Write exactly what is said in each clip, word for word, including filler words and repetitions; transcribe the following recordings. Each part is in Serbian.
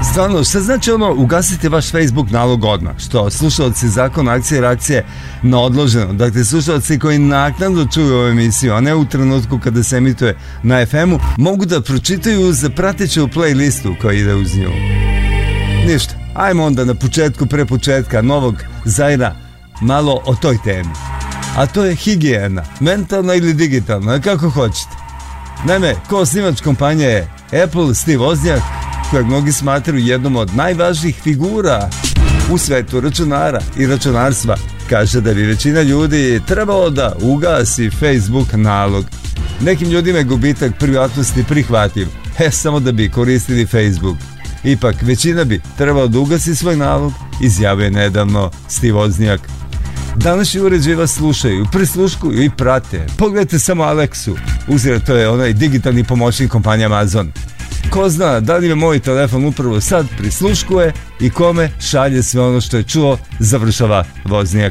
Stvarno, šta znači ono ugasite vaš Facebook nalog odmah? Što, slušalci Zakon akcije i reakcije na odloženo. Dakle, slušalci koji naknadno čuju ovu emisiju, a ne u trenutku kada se emituje na ef emu, mogu da pročitaju za prateću playlistu koja ide uz nju. Ništa, ajmo onda na početku, pre početka novog Zaira, malo o toj temi. A to je higijena, mentalna ili digitalna, kako hoćete. Naime, ko osnivač kompanije je Apple, Steve Wozniak, kojeg mnogi smatraju jednom od najvažnijih figura u svetu računara i računarstva, kaže da bi većina ljudi trebalo da ugasi Facebook nalog. Nekim ljudima je gubitak privatnosti prihvatljiv, e, samo da bi koristili Facebook. Ipak, većina bi trebalo da ugasi svoj nalog, izjavio nedavno Steve Wozniak. Današnji uređaji vas slušaju, prisluškuju i prate. Pogledajte samo Alexu, uzgled to je onaj digitalni pomoćnik kompanije Amazon. Ko zna da li me moj telefon upravo sad prisluškuje i kome šalje sve ono što je čuo, završava Wozniak.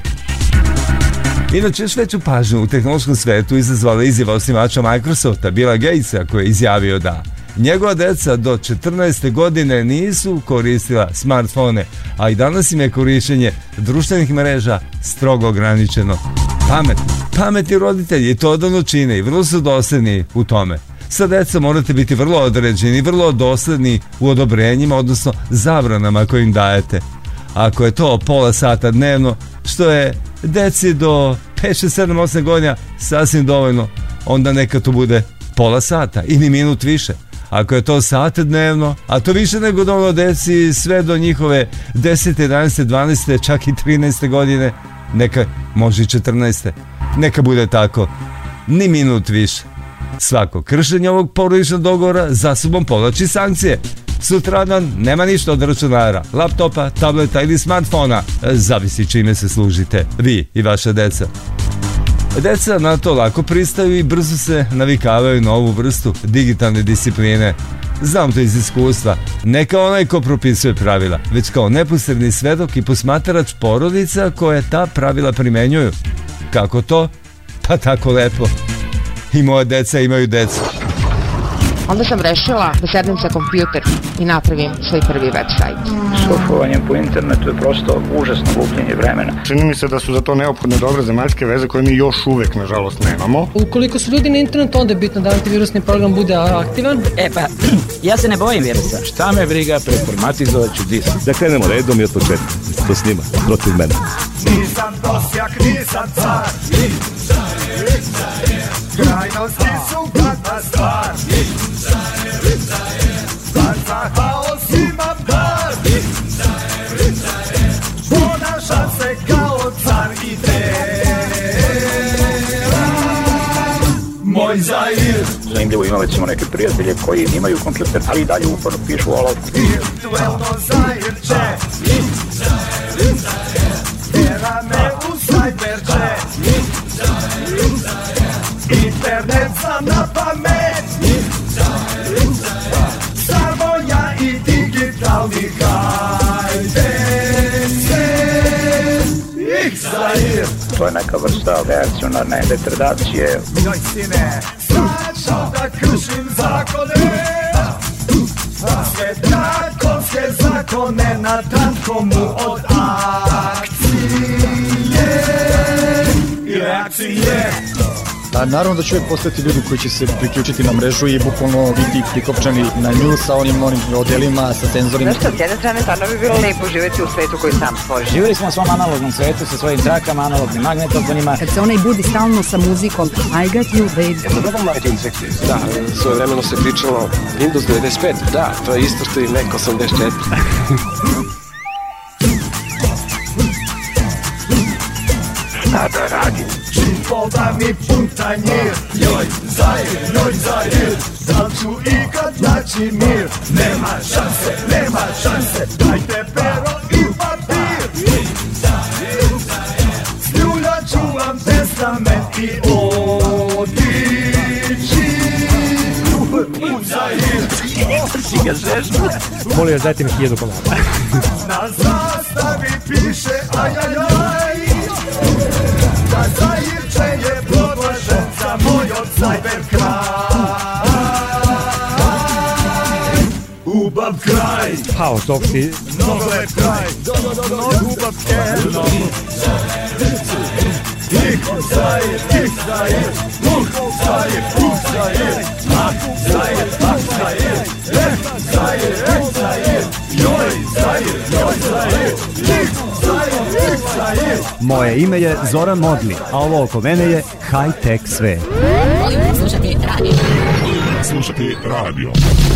Inače, još veću pažnju u tehnološkom svetu izazvala izjava osnivača Microsofta, Billa Gatesa, koji je izjavio da njegova deca do četrnaeste godine nisu koristila smartfone, a i danas im je korištenje društvenih mreža strogo ograničeno. Pamet, pametni roditelji to odavno čine i vrlo su dosledni u tome. Sa decom morate biti vrlo određeni, vrlo dosledni u odobrenjima, odnosno zabranama koje im dajete. Ako je to pola sata dnevno, što je deci do pet, šest, sedam, osam godina sasvim dovoljno, onda neka to bude pola sata i ni minut više. Ako je to sate dnevno, a to više nego dovoljno deci sve do njihove desete, jedanaeste, dvanaeste, čak i trinaeste godine, neka može i četrnaeste. Neka bude tako, ni minut više. Svako kršenje ovog porodičnog dogovora za sobom povlači sankcije. Sutradan nema ništa od računara, laptopa, tableta ili smartfona, zavisi čime se služite, vi i vaša deca. Deca na to lako pristaju i brzo se navikavaju na ovu vrstu digitalne discipline. Znam to iz iskustva, ne kao onaj ko propisuje pravila, već kao neposredni svedok i posmatrač porodica koje ta pravila primenjuju. Kako to? Pa tako lepo. I moje deca imaju decu. Onda sam rešila da sedem za kompjuter i napravim svoj prvi web sajt. Surfovanjem po internetu je prosto užasno gubljenje vremena. Čini mi se da su za to neophodne dobre zemaljske veze koje mi još uvek, nažalost, nemamo. Ukoliko su ljudi na internetu, onda je bitno da antivirusni program bude aktivan. E pa, ja se ne bojim virusa. Šta me briga, preformatizovat ću disk. Da krenemo redom i od početka. To snima, protiv mene. Nisam dosjak, nisam car. Krajnosti su gadna stvar. Sad za haos imam dar. Ponašam se kao car i moj Zair. Zanimljivo, ima recimo neke prijatelje koji imaju kompjuter, ali i dalje uporno pišu olovku. Virtuelno Zairče. Tjera me u sajberče. Internet sam na pamet. Samo ja i digitalni hajde se. Ih Zair. To je neka vrsta reakcionarne degradacije. Joj sine, sad ću da kršim zakone. Sve drakonske zakone na tankomu od akcije i reakcije. A naravno da će uvijek postati ljudi koji će se priključiti na mrežu i bukvalno biti prikopčani na nju sa onim, onim modelima, sa senzorima. Znaš što, s jedne strane stvarno bi bilo lepo živjeti u svetu koji sam stvori. Živjeli smo u svom analognom svetu sa svojim trakama, analognim magnetofonima. Kad se onaj budi stalno sa muzikom, I got you, babe. Da, svoje vremeno se pričalo Windows devedeset pet, da, to je isto što i Mac osamdeset četiri. Šta da radim? Čipoda mi puntanjir. Joj Zair, joj Zair. Da ću ikad naći mir. Nema šanse, nema šanse. Dajte pero i papir. Sljuljat ću vam testament i otići u Zair. Si ga zežno. Molim vas, dajte mi hiljadu komada. Na zastavi piše ajajaj. Da Zairče je proglašen za moj od cyber kraj. Ubav kraj, Haos opšti. nogomet kraj, ljubav kerno. Ih, Zair, ih, Zair, uh, Zair, uh, Zair, ah, Zair, ah, Zair, eh, Zair, eh, Zair, joj, Zair, joj, Zair, ih, Zair, ih, Zair. Moje ime je Zoran Modli, a ovo oko mene je high-tech sve. Volim slušati radio. Slušati radio.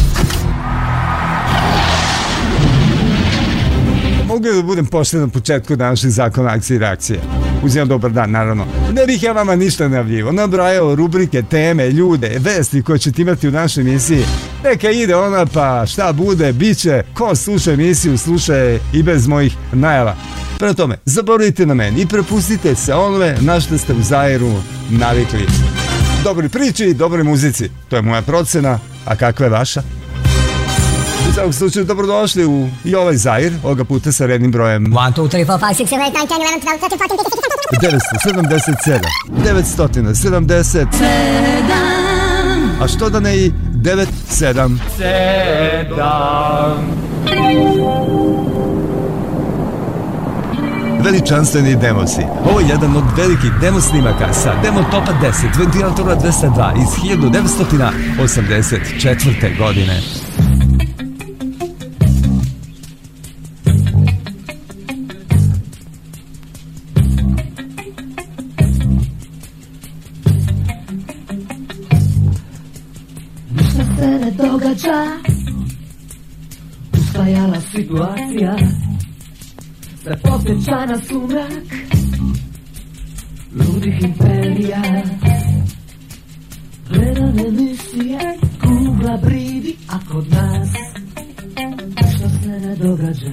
Mogu da budem pošten na početku današnjeg zakona akcije i reakcije. Uzimam dobar dan, naravno. Ne bih ja vama ništa najavljivo. Nabrajao rubrike, teme, ljude, vesti koje ćete imati u našoj emisiji. Neka ide ona, pa šta bude, bit će. Ko sluša emisiju, sluša je i bez mojih najava. Prema tome, zaboravite na meni i prepustite se onome na što ste u Zairu navikli. Dobri priči, dobri muzici. To je moja procena, a kakva je vaša? U svakom slučaju, dobrodošli u i ovaj Zair, ovoga puta sa rednim brojem one, two, three, four, five, six, seven, eight, nine, ten, eleven, twelve, thirteen, fourteen, fifteen, devetsto sedamdeset sedam, devetsto sedamdeset sedam, a što da ne i devet sedam sedam. Veličanstveni demosi. Ovo je jedan od velikih demo snimaka sa demo topa deset ventilatora dvesta dva iz hiljadu devetsto osamdeset četvrte godine. Ništa se ne događa, ustajala situacija, sve posjeća na sumrak ludih imperija. Gledam emisije, kugla bridi, a kod nas ništa se ne događa.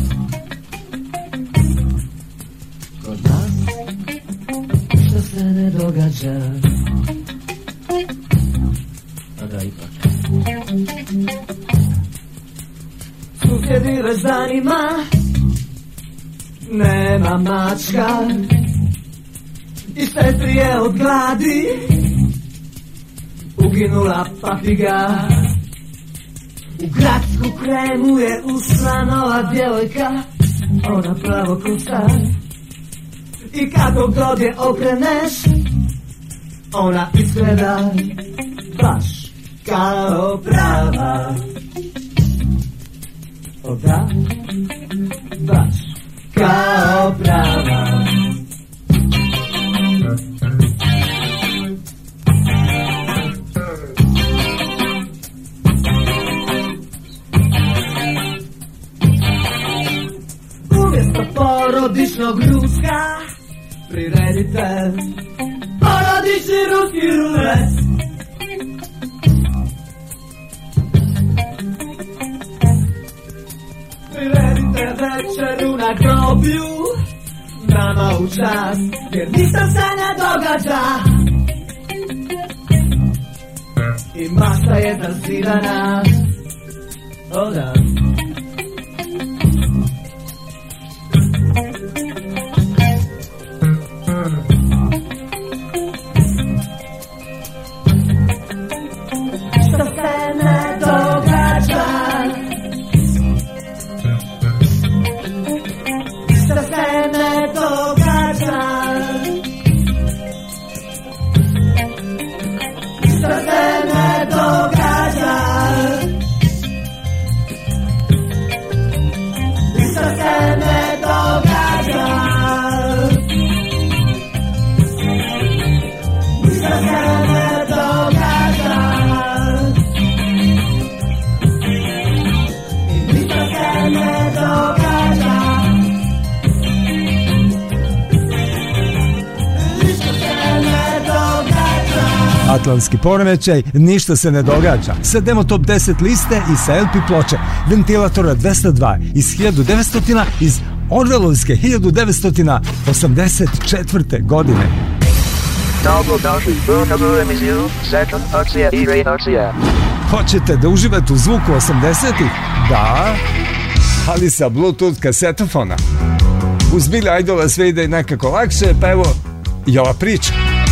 Kod nas ništa se ne događa. A da ipak susjedi već zanima, nema mačka i sestri je od gladi uginula papiga. U gradsku kremu je ušla nova djevojka, ona pravo kosa, i kako god je okreneš ona izgleda baš kao prava. O da, baš kao prava. Umjesto porodičnog ruska priredite porodični ruski rulet. Priredite večeru na groblju nama u čast, jer ništa se ne događa i masa je zazidana. O da. Ništa se ne događa, ništa se ne događa, ništa se ne događa, ništa se ne događa, ništa se ne događa, ništa se ne događa. Atlantski poremećaj, ništa se ne događa. Sa demo top deset liste i sa el pe ploče ventilatora dvesta dva iz hiljadu devetsto iz Orvelovske hiljadu devetsto osamdeset četvrte godine. Dobrodošli u novu emisiju Second akcija i reakcija. Hoćete da uživate u zvuku osamdesetih? Da, ali sa Bluetooth kasetofona. Uz Billy Idola sve ide nekako lakše, pa evo i ova priča.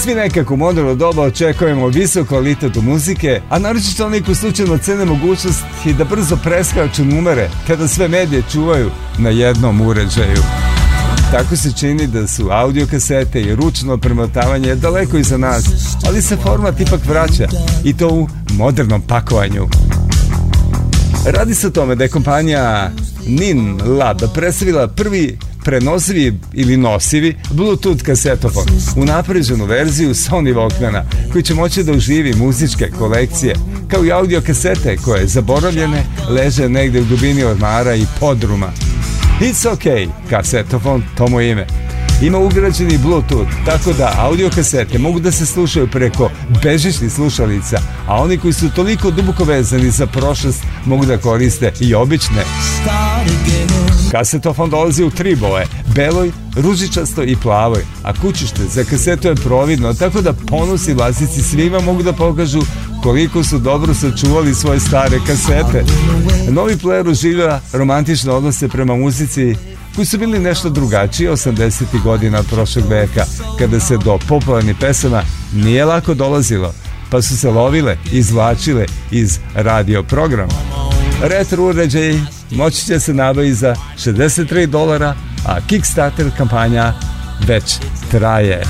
Svi nekako u moderno doba očekujemo visok kvalitet u muzike, a naročito oni koji slučajno cene mogućnost i da brzo preskaču numere kada sve medije čuvaju na jednom uređaju. Tako se čini da su audio kasete i ručno premotavanje daleko iza nas, ali se format ipak vraća i to u modernom pakovanju. Radi se o tome da je kompanija Nin Lab predstavila prvi prenosivi ili nosivi Bluetooth kasetofon, unapređenu verziju Sony Walkmana, koji će moći da uživi muzičke kolekcije, kao i audio kasete koje zaboravljene leže negde u dubini ormara i podruma. It's OK, kasetofon, to mu ime. Ima ugrađeni Bluetooth, tako da audio kasete mogu da se slušaju preko bežičnih slušalica, a oni koji su toliko duboko vezani za prošlost mogu da koriste i obične. Kasetofon dolazi u tri boje, beloj, ružičastoj i plavoj, a kućište za kasetu je providno, tako da ponosni vlasnici svima mogu da pokažu koliko su dobro sačuvali svoje stare kasete. Novi player oživlja romantične odnose prema muzici koji su bili nešto drugačiji osamdesetih godina prošlog veka, kada se do popularnih pesama nije lako dolazilo, pa su se lovile i izvlačile iz radio programa. Retro uređaj moći će se nabaviti za šezdeset tri dolara, a Kickstarter kampanja već traje.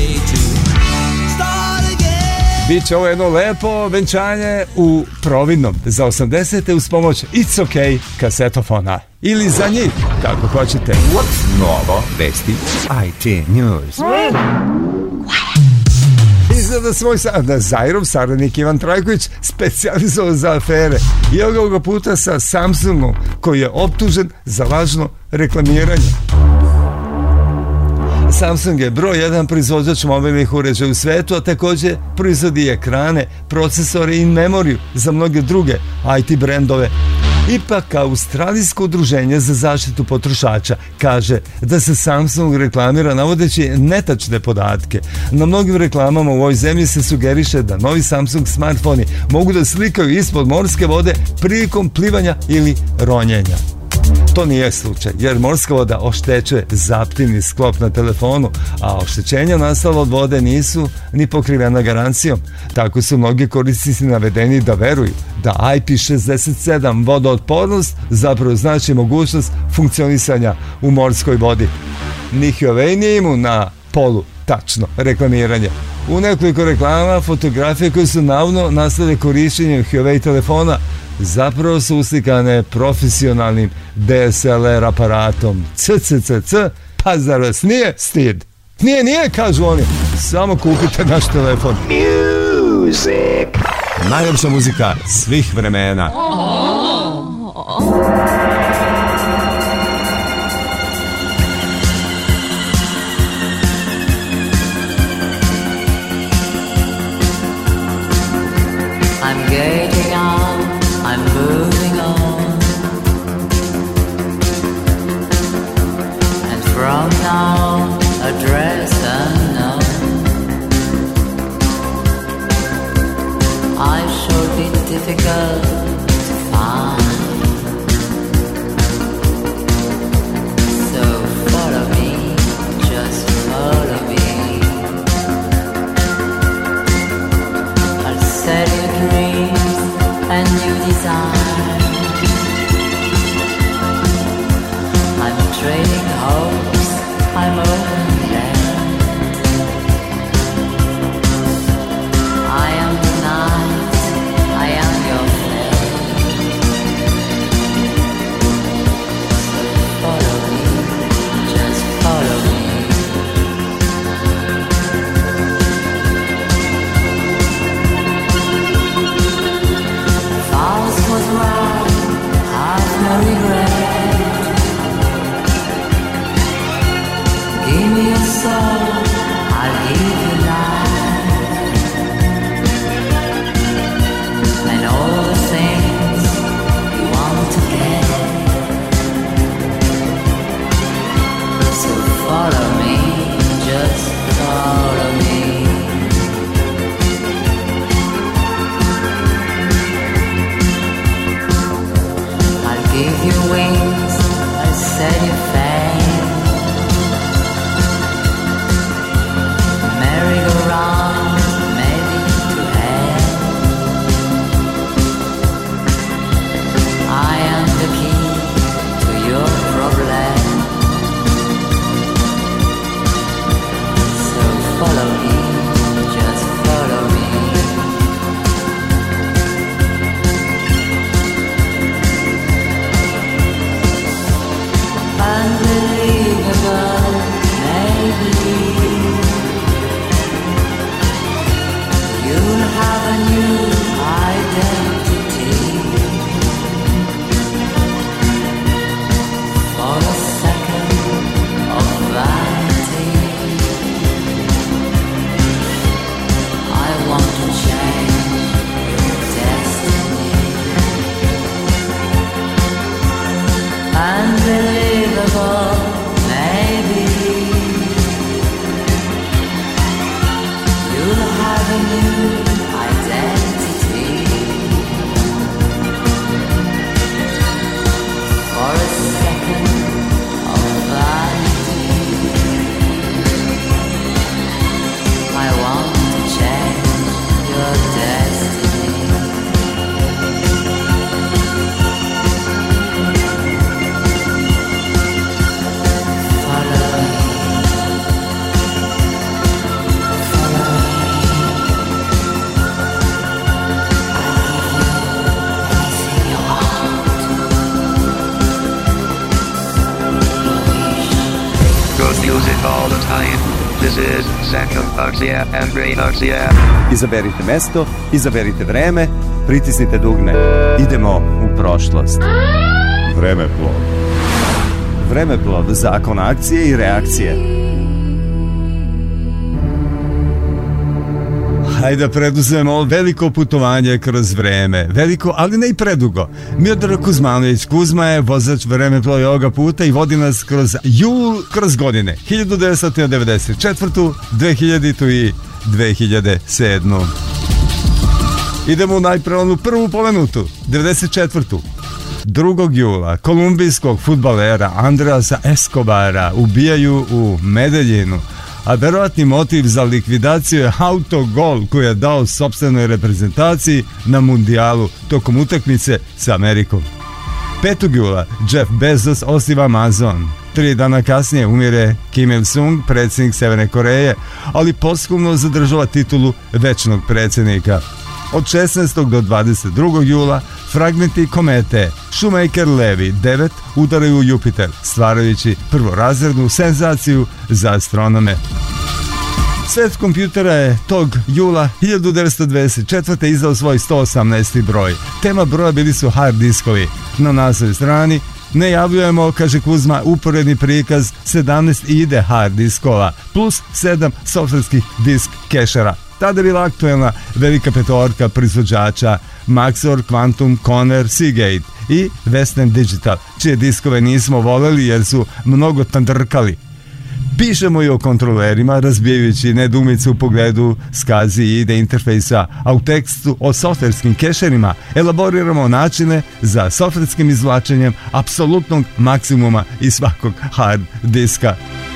Biće ovo jedno lepo venčanje u providnom za osamdesete uz pomoć It's OK kasetofona. Ili za njih, kako hoćete. Novo vesti I T News. Izgleda svoj da Zairov saradnik Ivan Trajković specijalizovao za afere i ovoga puta sa Samsungom, koji je optužen za lažno reklamiranje. Samsung je broj jedan proizvođač mobilnih uređaja u svetu, a također proizvodi ekrane, procesore i memoriju za mnoge druge I T brendove. Ipak, Australijsko udruženje za zaštitu potrošača kaže da se Samsung reklamira navodeći netačne podatke. Na mnogim reklamama u ovoj zemlji se sugeriše da novi Samsung smartfoni mogu da slikaju ispod morske vode prilikom plivanja ili ronjenja. To nije slučaj, jer morska voda oštećuje zaptivni sklop na telefonu, a oštećenja nastala od vode nisu ni pokrivena garancijom. Tako su mnogi korisnici navedeni da veruju da I P šezdeset sedam vodootpornost zapravo znači mogućnost funkcionisanja u morskoj vodi. Ni Huawei nije imun na polu tačno reklamiranje. U nekoliko reklama fotografije koje su navodno nastale korišćenjem Huawei telefona zapravo su uslikane profesionalnim D S L R aparatom. C C C C, pa zar vas nije stid? Nije, nije, kažu oni. Samo kupite naš telefon. Music. Najljepša muzika svih vremena. I'm getting on, I'm moving on, and from now address unknown, I shall be difficult to find, so follow me, just follow me. I'll set you dreams and new desire. I'm trading hopes, I'm open-handed. I am the night, I am your flame. So follow me, just follow me. False was right, I've no regret. Give me your soul, I'll give you life, and all the things you want to get. So follow me, just follow me. I'll give you wings, I'll set you fame. Merry-go-round is second opcija and green opcija. Izaberite mesto, izaberite vreme, pritisnite dugme. Idemo u prošlost. Vremeplov. Vremeplov, zakon akcije i reakcije. Hajde da preduzmemo veliko putovanje kroz vreme. Veliko, ali ne i predugo. Miodrag Kuzmanović Kuzma je vozač vremeplova ovoga puta i vodi nas kroz jul, kroz godine. hiljadu devetsto devedeset četvrtu, dve hiljaditu i dve hiljade sedmu. Idemo najpre onu prvu pomenutu, devedeset četvrtu. drugog jula kolumbijskog fudbalera Andreasa Escobara ubijaju u Medeljinu, a verovatni motiv za likvidaciju je autogol koji je dao sopstvenoj reprezentaciji na mundijalu tokom utakmice sa Amerikom. petog jula Jeff Bezos osniva Amazon. Tri dana kasnije umire Kim Il-sung, predsjednik Severne Koreje, ali posthumno zadržava titulu večnog predsjednika. Od šesnaestog do dvadeset drugog jula fragmenti komete Shoemaker-Levy devet udaraju u Jupiter, stvarajući prvorazrednu senzaciju za astronome. Svet kompjutera je tog jula hiljadu devetsto dvadeset četvrte izdao svoj sto osamnaesti broj. Tema broja bili su hard diskovi. Na naslovnoj strani najavljujemo, kaže Kuzma, uporedni prikaz sedamnaest I D E hard diskova plus sedam softverskih disk kešera. Tada je bila aktuelna velika petorka proizvođača Maxor, Quantum, Conner, Seagate i Western Digital, čije diskove nismo voleli jer su mnogo tandrkali. Pišemo i o kontrolerima, razbijajući nedoumice u pogledu SCSI I D E interfejsa, a u tekstu o softverskim kešerima elaboriramo načine za softverskim izvlačenjem apsolutnog maksimuma iz svakog hard diska.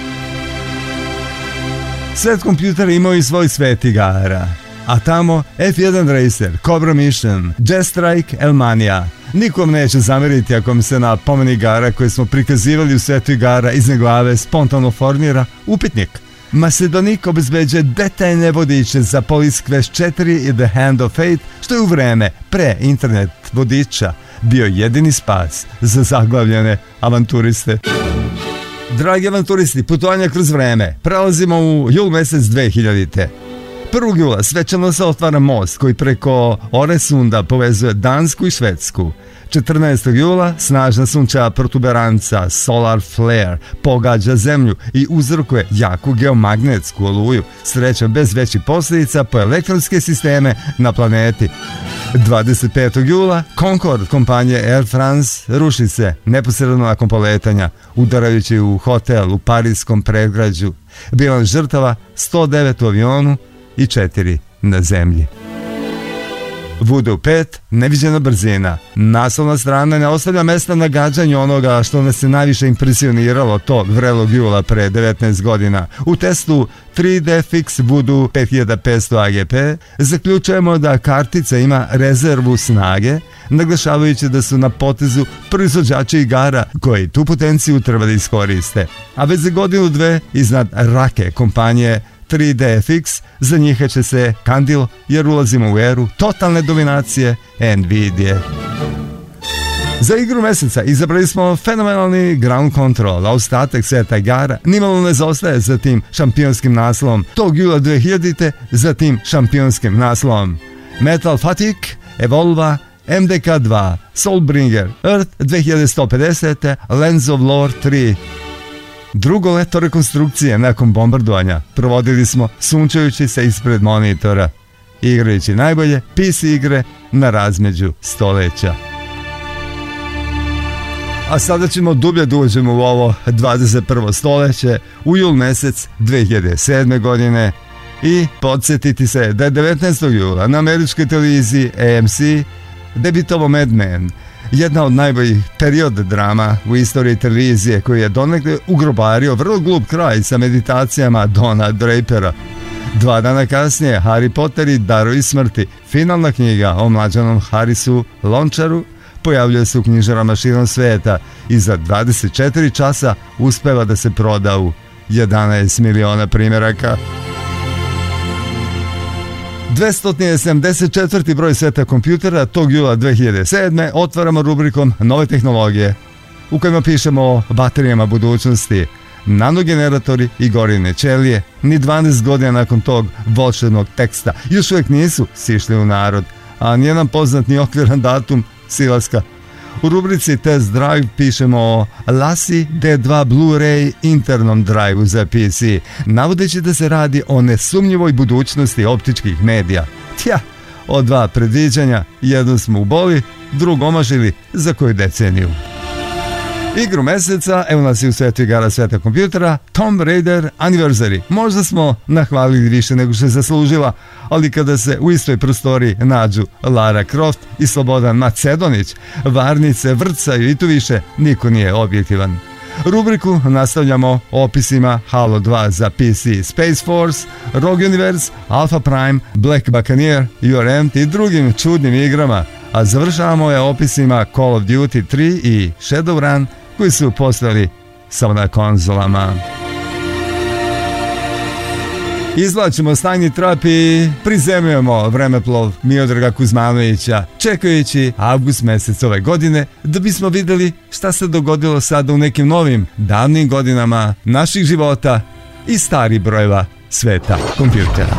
Svet kompjutera imao i svoj svet igara, a tamo F jedan Racer, Cobra Mission, Jet Strike, Elmania. Nikom neće zameriti ako mi se na pomen igara koje smo prikazivali u svetu igara iznad glave spontano formira upitnik. Macedonik obezbeđuje detaljne vodiče za Police Quest četiri i The Hand of Fate, što je u vreme pre internet vodiča bio jedini spas za zaglavljene avanturiste. Dragi avanturisti, putovanja kroz vreme, prelazimo u jul mesec dve hiljadite. prvog jula svečano se otvara most koji preko Oresunda povezuje Dansku i Švedsku. četrnaestog jula snažna sunčeva protuberanca Solar Flare pogađa zemlju i uzrokuje jaku geomagnetsku oluju, srećom bez većih posljedica po elektronske sisteme na planeti. dvadeset petog jula Concorde kompanije Air France ruši se neposredno nakon poletanja, udarajući u hotel u parijskom predgrađu. Bilans žrtava sto devet u avionu i četiri na zemlji. Voodoo pet, neviđena brzina. Naslovna strana ne ostavlja mesta na gađanju onoga što nas je najviše impresioniralo tog vrelog jula pre devetnaest godina. U testu tri D Fix Voodoo pet hiljada petsto A G P zaključujemo da kartica ima rezervu snage, naglašavajući da su na potezu proizvođači igara koji tu potenciju treba da iskoriste. A već za godinu dve iznad rake kompanije tri D F X za njih će se kandil jer ulazimo u eru totalne dominacije Nvidia. Za igru meseca izabrali smo fenomenalni Ground Control, a ostatak sveta igara nimalo ne zaostaje za tim šampionskim naslovom tog jula dve hiljadite, za tim šampionskim naslovom Metal Fatigue, Evolva, M D K dva, Soulbringer, Earth dve hiljade sto pedeset, Lens of Lore tri. Drugo leto rekonstrukcije nakon bombardovanja provodili smo sunčajući se ispred monitora, igrajući najbolje P C igre na razmeđu stoleća. A sada ćemo dublje da uđemo u ovo dvadeset prvo stoleće, u jul mesec dve hiljade sedme godine i podsjetiti se da je devetnaestog jula na američkoj televiziji A M C debitovao Mad Men, jedna od najboljih period drama u istoriji televizije koji je donekle ugrobario vrlo glup kraj sa meditacijama Dona Drapera. Dva dana kasnije Harry Potter i Darovi smrti, finalna knjiga o mlađanom Harisu Lončaru, pojavljuje se u knjižarama širom sveta i za dvadeset četiri časa uspeva da se proda u jedanaest miliona primjeraka. dvesta sedamdeset četvrti broj sveta kompjutera tog jula dve hiljade sedme otvaramo rubrikom Nove tehnologije, u kojima pišemo o baterijama budućnosti. nanogeneratori i gorivne ćelije, ni dvanaest godina nakon tog volšebnog teksta još uvijek nisu sišli u narod, a nijedan poznat ni okviran datum silaska. U rubrici Test Drive pišemo o Lassi D dva Blu-ray internom drive-u za P C, navodeći da se radi o nesumnjivoj budućnosti optičkih medija. Tja, od dva predviđanja, jedno smo uboli, drugo omašili za koju deceniju. Igru meseca, evo nas i u svetu igara sveta kompjutera, Tomb Raider Anniversary. Možda smo nahvalili više nego što je zaslužila, ali kada se u istoj prostoriji nađu Lara Croft i Slobodan Macedonić, varnice vrcaju i tu više niko nije objektivan. Rubriku nastavljamo opisima Halo dva za P C, Space Force, Rogue Universe, Alpha Prime, Black Buccaneer, U R M i drugim čudnim igrama, a završavamo je opisima Call of Duty tri i Shadowrun koji su postali samo na konzolama. Izvlačimo stajni trap i prizemljujemo vremeplov Miodraga Kuzmanovića, čekajući avgust mjesec ove godine da bismo vidjeli šta se dogodilo sada u nekim novim davnim godinama naših života i starih brojeva sveta kompjutera.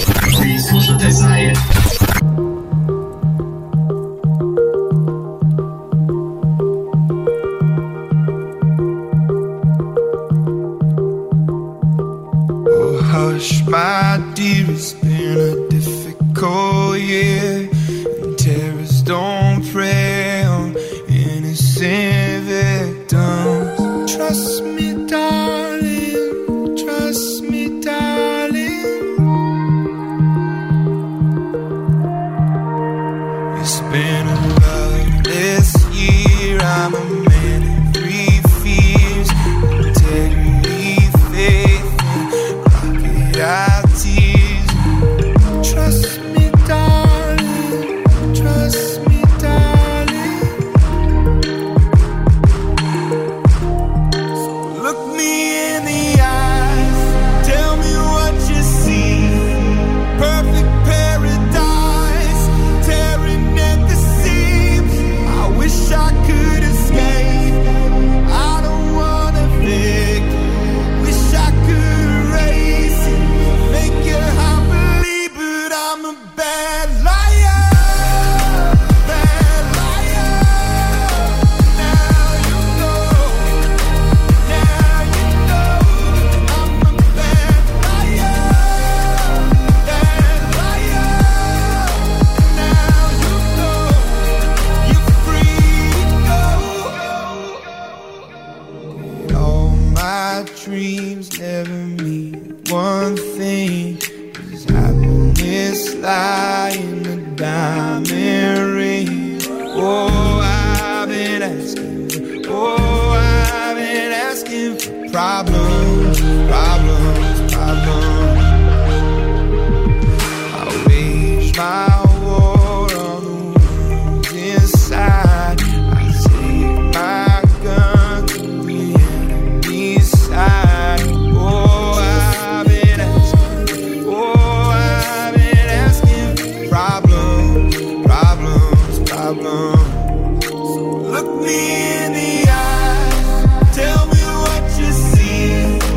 Hush, my dear, it's been a difficult year, and terrorists don't prey on innocent victims. Trust me, darling, trust me, darling. It's been a loveless year, I'm a man in three fears, integrity, faith, I tease. Trust me, darling, trust me, darling. So look me in the eyes, tell me what you see. Perfect paradise, tearing at the seams. I wish I could escape, I don't wanna think. Wish I could erase it, make you happily, but I'm a bad liar, bad liar. Now you know, now you know, I'm a bad liar, bad liar. Now you know, you're free to go. All my dreams never mean one thing, 'cause happiness lie in the diamond ring. Oh, I've been asking, oh, I've been asking for problems, problems, problems. I wage my war on the wounds inside. I take my gun to the enemy's side. Oh, I've been asking, oh, I've been asking for problems, problems, problems. So look me in the eyes, tell me what you see.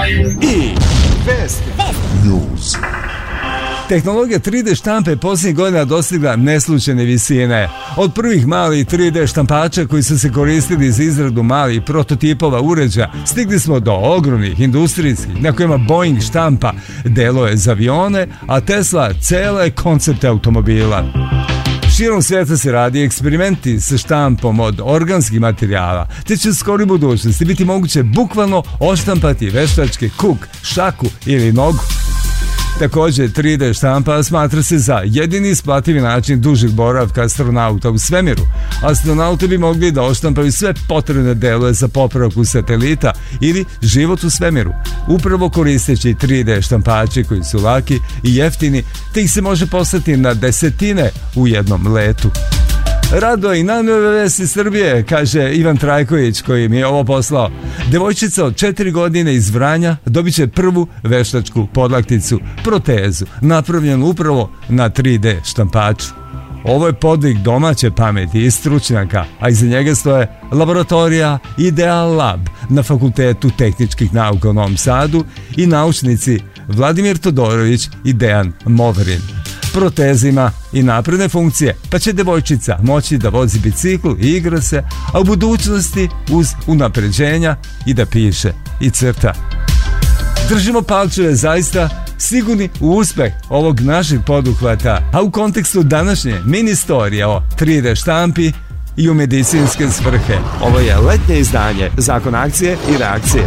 i Vesti News. Tehnologija tri D štampe posljednjih godina dostigla neslučajne visine. Od prvih malih tri D štampača koji su se koristili za izradu malih prototipova uređaja, stigli smo do ogromnih industrijskih na kojima Boeing štampa delove za avione, a Tesla cele koncepte automobila. Širom svijeta se radi eksperimenti sa štampom od organskih materijala, te će u skoroj budućnosti biti moguće bukvalno odštampati veštački kuk, šaku ili nogu. Također, tri D štampa smatra se za jedini isplativi način dužeg boravka astronauta u svemiru. Astronauti bi mogli da odštampaju sve potrebne delove za popravku satelita ili život u svemiru, upravo koristeći tri D štampače koji su laki i jeftini, te ih se može poslati na desetine u jednom letu. Rado i najnovije vesti Srbije, kaže Ivan Trajković koji mi je ovo poslao. Devojčica od četiri godine iz Vranja dobit će prvu veštačku podlakticu, protezu, napravljenu upravo na tri D štampaču. Ovo je podvig domaće pameti i stručnjaka, a iza njega stoje laboratorija Ideal Lab na Fakultetu tehničkih nauka u Novom Sadu i naučnici Vladimir Todorović i Dejan Movrin. Protezima i napredne funkcije, pa će devojčica moći da vozi bicikl i igra se, a u budućnosti uz unapređenja i da piše i crta. Držimo palčeve zaista sigurni u uspeh ovog našeg poduhvata, a u kontekstu današnje mini istorije o tri D štampi i u medicinske svrhe. Ovo je letnje izdanje Zakon akcije i reakcije.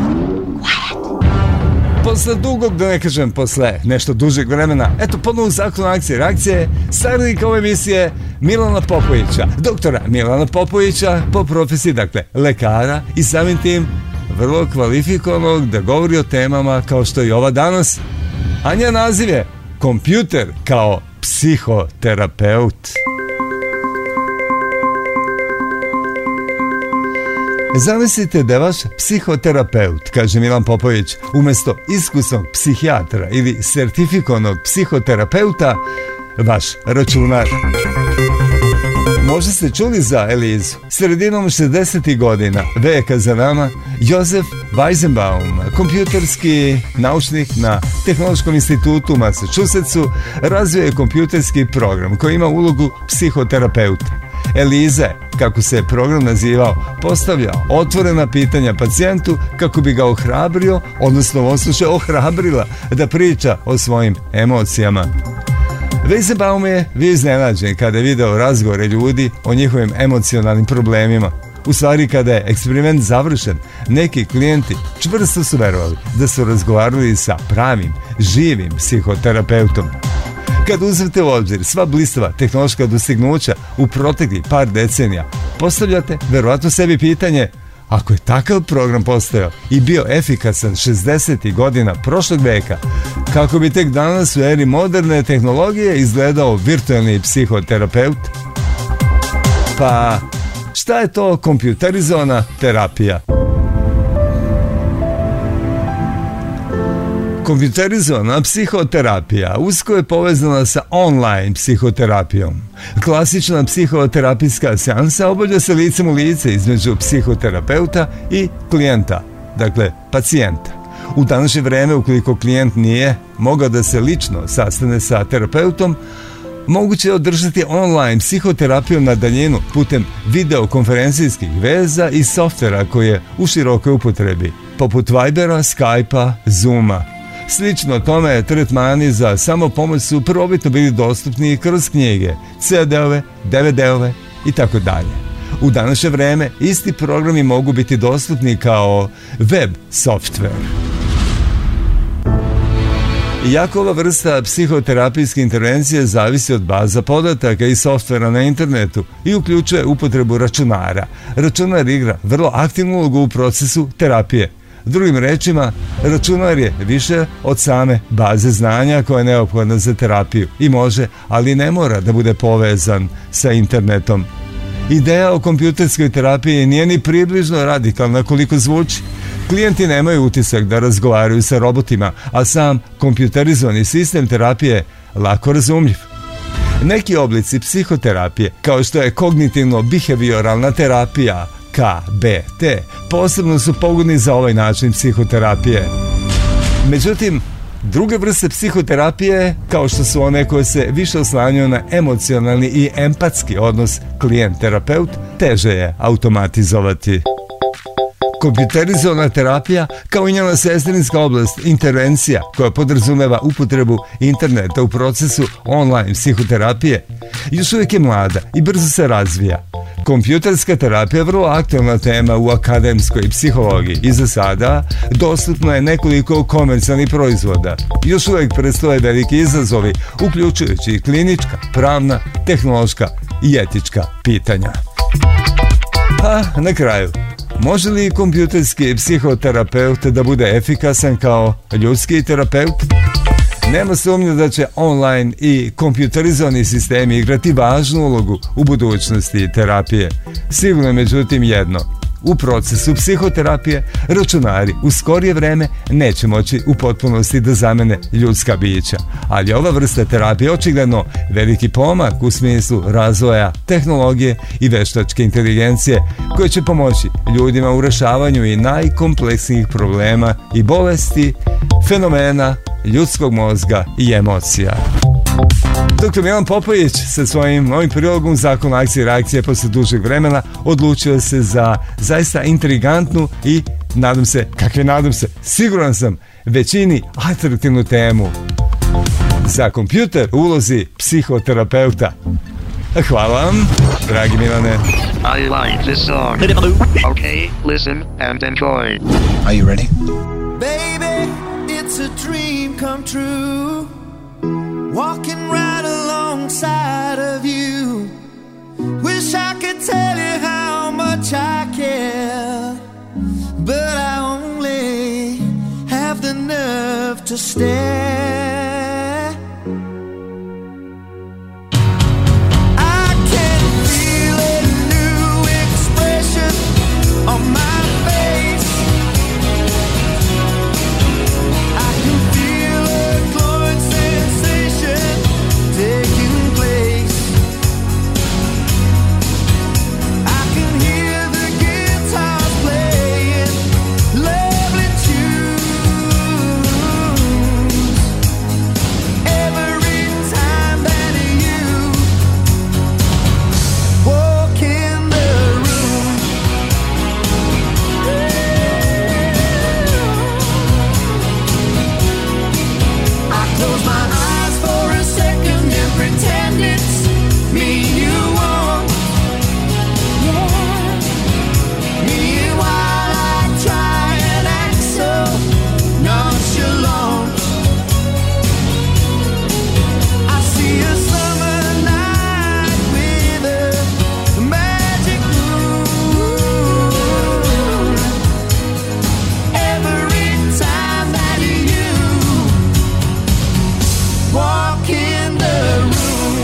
Posle dugog, da ne kažem posle nešto dužeg vremena, eto ponovo Zakon akcije i reakcije, saradnik ove emisije Milana Popovića, doktora Milana Popovića, po profesiji, dakle, lekara i samim tim vrlo kvalifikovanog da govori o temama kao što i ova danas, a njen naziv je kompjuter kao psihoterapeut. Zamislite da je vaš psihoterapeut, kaže Milan Popović, umjesto iskusnog psihijatra ili sertifikovanog psihoterapeuta, vaš računar. Možda ste čuli za Elizu. Sredinom šezdesetih godina veka za nama, Josef Weizenbaum, kompjuterski naučnik na Tehnološkom institutu u Massachusettsu, razvio je kompjuterski program koji ima ulogu psihoterapeuta. Eliza je, kako se program nazivao, postavljao otvorena pitanja pacijentu kako bi ga ohrabrio, odnosno u ovom slučaju ohrabrila da priča o svojim emocijama. Weizenbaum je bio iznenađen kada je video razgovore ljudi o njihovim emocionalnim problemima. U stvari, kada je eksperiment završen, neki klijenti čvrsto su verovali da su razgovarali sa pravim, živim psihoterapeutom. Kad uzmete u obzir sva blistava tehnološka dostignuća u proteklih par decenija, postavljate verovatno sebi pitanje, ako je takav program postojao i bio efikasan šezdesetih godina prošlog veka, kako bi tek danas u eri moderne tehnologije izgledao virtualni psihoterapeut? Pa, šta je to kompjuterizovana terapija? Kompjuterizovana psihoterapija usko je povezana sa online psihoterapijom. Klasična psihoterapijska seansa obavlja se licem u lice između psihoterapeuta i klijenta, dakle pacijenta. U današnje vreme, ukoliko klijent nije mogao da se lično sastane sa terapeutom, moguće je održati online psihoterapiju na daljinu putem videokonferencijskih veza i softvera koji je u širokoj upotrebi, poput Vibera, Skype-a, Zooma. Slično tome, tretmani za samopomoć su prvobitno bili dostupni kroz knjige, ce de-ove, de ve de-ove i tako dalje. U današnje vreme isti programi mogu biti dostupni kao web software. Iako ova vrsta psihoterapijske intervencije zavisi od baza podataka i softvera na internetu i uključuje upotrebu računara, računar igra vrlo aktivnu ulogu u procesu terapije. Drugim rečima, računar je više od same baze znanja koja je neophodna za terapiju i može, ali ne mora da bude povezan sa internetom. Ideja o kompjuterskoj terapiji nije ni približno radikalna koliko zvuči. Klijenti nemaju utisak da razgovaraju sa robotima, a sam kompjuterizovani sistem terapije je lako razumljiv. Neki oblici psihoterapije, kao što je kognitivno-behavioralna terapija, K B T, posebno su pogodni za ovaj način psihoterapije. Međutim, druge vrste psihoterapije, kao što su one koje se više oslanjaju na emocionalni i empatski odnos klijent-terapeut, teže je automatizovati. Kompjuterizovana terapija, kao i njena sestrinska oblast, intervencija koja podrazumeva upotrebu interneta u procesu online psihoterapije, još uvijek je mlada i brzo se razvija. Kompjuterska terapija je vrlo aktualna tema u akademskoj psihologiji i za sada dostupno je nekoliko komercijalnih proizvoda. Još uvijek predstoje veliki izazovi, uključujući klinička, pravna, tehnološka i etička pitanja. A na kraju, može li kompjuterski psihoterapeut da bude efikasan kao ljudski terapeut? Nema sumnje da će online i kompjuterizovani sistemi igrati važnu ulogu u budućnosti terapije. Sigurno je međutim jedno. U procesu psihoterapije računari u skorije vreme neće moći u potpunosti da zamene ljudska bića, ali ova vrsta terapije očigledno veliki pomak u smislu razvoja tehnologije i veštačke inteligencije koje će pomoći ljudima u rešavanju i najkompleksnijih problema i bolesti, fenomena ljudskog mozga i emocija. doktor Milan Popović sa svojim novim prilogom Zakon akcije i reakcije posle dužeg vremena odlučio se za zaista intrigantnu i nadam se, kakve nadam se, siguran sam, većini atraktivnu temu za kompjuter u ulozi psihoterapeuta. Hvala vam, dragi Milane. I like this song. Okay, listen and enjoy. Are you ready? Baby, it's a dream come true. Walking right alongside of you. Wish I could tell you how much I care, but I only have the nerve to stare. I can feel a new expression on my face. I can feel a glowing sensation taking place. I can hear the guitars playing lovely tunes every time that you walk in the room. I close my eyes for a second and pretend it's me you want. Yeah. Meanwhile I try and act so nonchalant. I see a summer night with a magic moon. Every time that you walk in the room.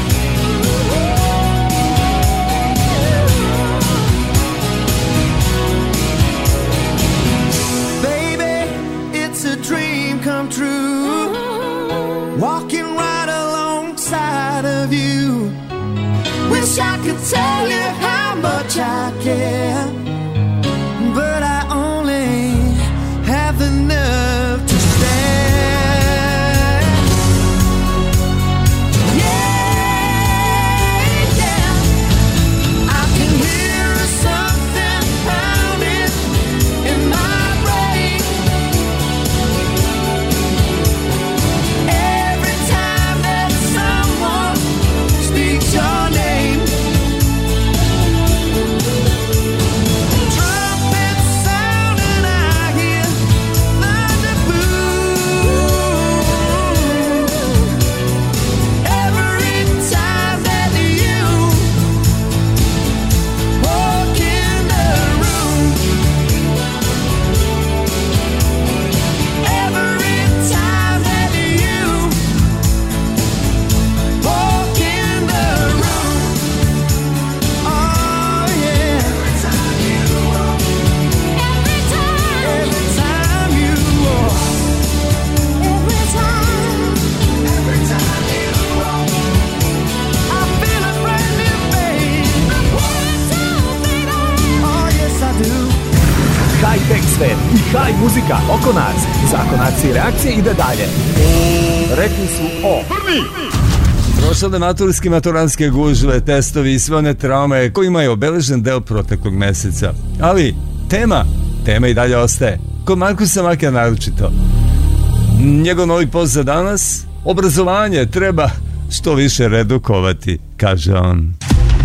Baby, it's a dream come true. Walking right alongside of you. Wish I could tell you how much I care, but I only have the nerve to stare. Yeah, yeah. I can hear something pounding in my brain every time that someone speaks your name. high-tech svet i high muzika oko nas. Zakon akcije i reakcije ide dalje. Rekli su o... Prošle maturske maturanske gužve, testovi i sve one traume kojima je obeležen deo proteklog meseca. Ali tema, tema i dalje ostaje. Kod Markusa Makija naročito. Njegov novi post za danas: obrazovanje treba što više redukovati, kaže on.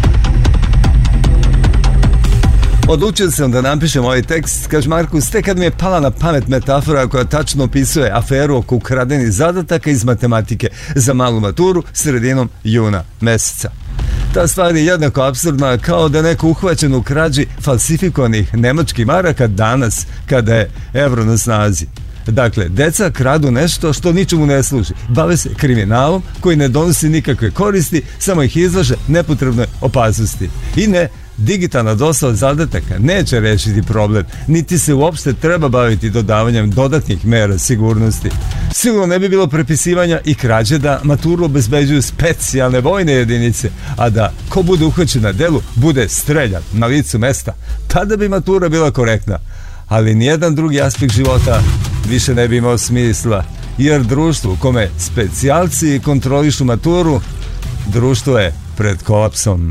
Odlučio sam da napišem ovaj tekst, kaže Markus, tek kad mi je pala na pamet metafora koja tačno opisuje aferu oko ukradenih zadataka iz matematike za malu maturu sredinom juna meseca. Ta stvar je jednako apsurdna kao da je neko uhvaćen u krađi falsifikovanih nemačkih maraka danas kada je evro na snazi. Dakle, deca kradu nešto što ničemu ne služi. Bave se kriminalom koji ne donosi nikakve koristi, samo ih izlaže nepotrebnoj opasnosti. I ne, digitalna dostava zadataka neće rešiti problem, niti se uopšte treba baviti dodavanjem dodatnih mera sigurnosti. Sigurno ne bi bilo prepisivanja i krađe da maturu obezbeđuju specijalne vojne jedinice, a da ko bude uhvaćen na delu bude streljan na licu mesta. Tada bi matura bila korektna. Ali nijedan drugi aspekt života više ne bi imao smisla, jer društvo u kome specijalci kontrolišu maturu, društvo je pred kolapsom.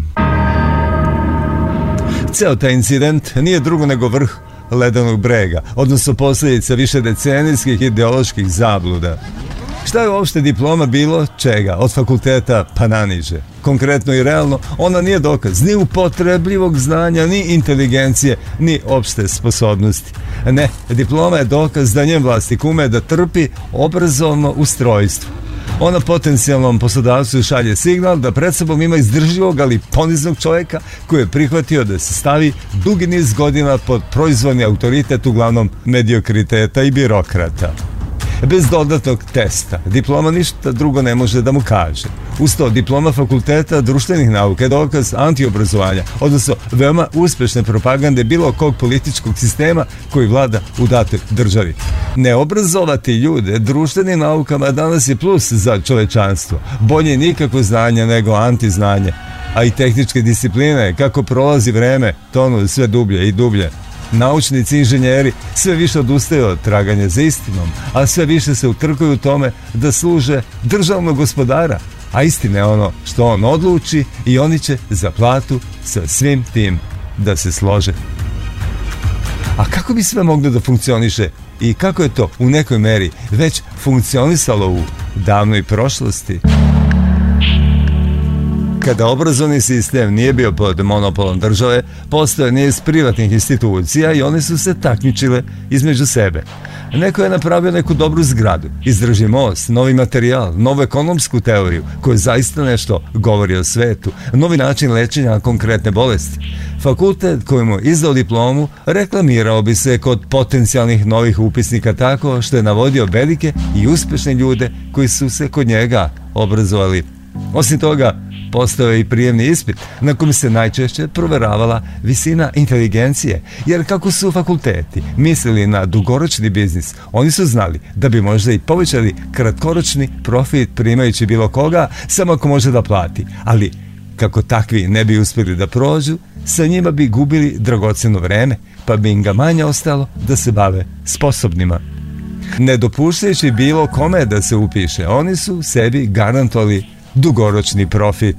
Ceo taj incident nije drugo nego vrh ledenog brega, odnosno posljedica više decenijskih ideoloških zabluda. Šta je uopšte diploma bilo čega, od fakulteta pa naniže? Konkretno i realno, ona nije dokaz ni upotrebljivog znanja, ni inteligencije, ni opšte sposobnosti. Ne, diploma je dokaz da njen vlasnik ume da trpi obrazovno ustrojstvo. Ona potencijalnom poslodavcu šalje signal da pred sobom ima izdržljivog, ali poniznog čovjeka koji je prihvatio da se stavi dugi niz godina pod proizvodni autoritet uglavnom mediokriteta i birokrata. Bez dodatnog testa diploma ništa drugo ne može da mu kaže. Uz to, diploma fakulteta društvenih nauka je dokaz antiobrazovanja, odnosno veoma uspešne propagande bilo kog političkog sistema koji vlada u datoj državi. Ne obrazovati ljude društvenim naukama danas je plus za čovečanstvo. Bolje nikako znanje nego antiznanje. A i tehničke discipline, kako prolazi vreme, tonu sve dublje i dublje. Naučnici i inženjeri sve više odustaju od traganja za istinom, a sve više se utrkuju u tome da služe državnog gospodara, a istina je ono što on odluči i oni će za platu sa svim tim da se slože. A kako bi sve moglo da funkcioniše i kako je to u nekoj meri već funkcionisalo u davnoj prošlosti? Kada obrazovni sistem nije bio pod monopolom države, postoje niz privatnih institucija i one su se takmičile između sebe. Neko je napravio neku dobru zgradu, izdrži most, novi materijal, novu ekonomsku teoriju koja zaista nešto govori o svetu, novi način lečenja konkretne bolesti. Fakultet koji mu izdao diplomu reklamirao bi se kod potencijalnih novih upisnika tako što je navodio velike i uspešne ljude koji su se kod njega obrazovali. Osim toga, postao je i prijemni ispit na kojem se najčešće proveravala visina inteligencije, jer kako su fakulteti mislili na dugoročni biznis, oni su znali da bi možda i povećali kratkoročni profit primajući bilo koga, samo ako može da plati, ali kako takvi ne bi uspjeli da prođu, sa njima bi gubili dragoceno vreme, pa bi im ga manje ostalo da se bave sposobnima. Ne dopuštajući bilo kome da se upiše, oni su sebi garantovali dugoročni profit.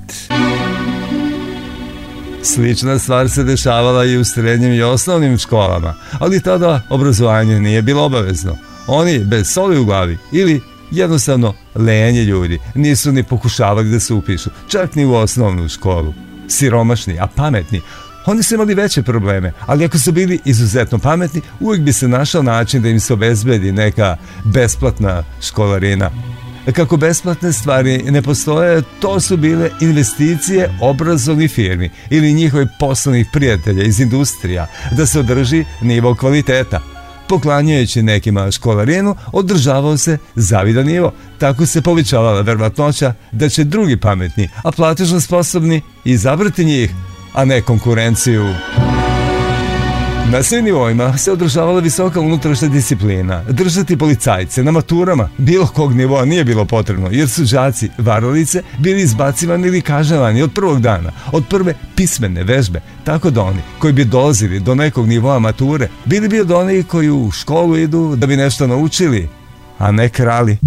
Slična stvar se dešavala i u srednjim i osnovnim školama, ali tada obrazovanje nije bilo obavezno. Oni bez soli u glavi ili jednostavno lenji ljudi nisu ni pokušavali da se upišu, čak ni u osnovnu školu. Siromašni, a pametni, oni su imali veće probleme, ali ako su bili izuzetno pametni, uvijek bi se našao način da im se obezbedi neka besplatna školarina. Kako besplatne stvari ne postoje, to su bile investicije obrazovnih firmi ili njihovih poslovnih prijatelja iz industrija da se održi nivo kvaliteta. Poklanjajući nekima školarinu, održavao se zavidan nivo. Tako se povećavala verovatnoća da će drugi pametni, a platežno sposobni izabrati njih, a ne konkurenciju. Na svim nivoima se održavala visoka unutrašnja disciplina. Držati policajce na maturama bilo kog nivoa nije bilo potrebno, jer su đaci varalice bili izbacivani ili kažnjavani od prvog dana, od prve pismene vežbe, tako da oni koji bi dolazili do nekog nivoa mature bili bi od onih koji u školu idu da bi nešto naučili, a ne krali.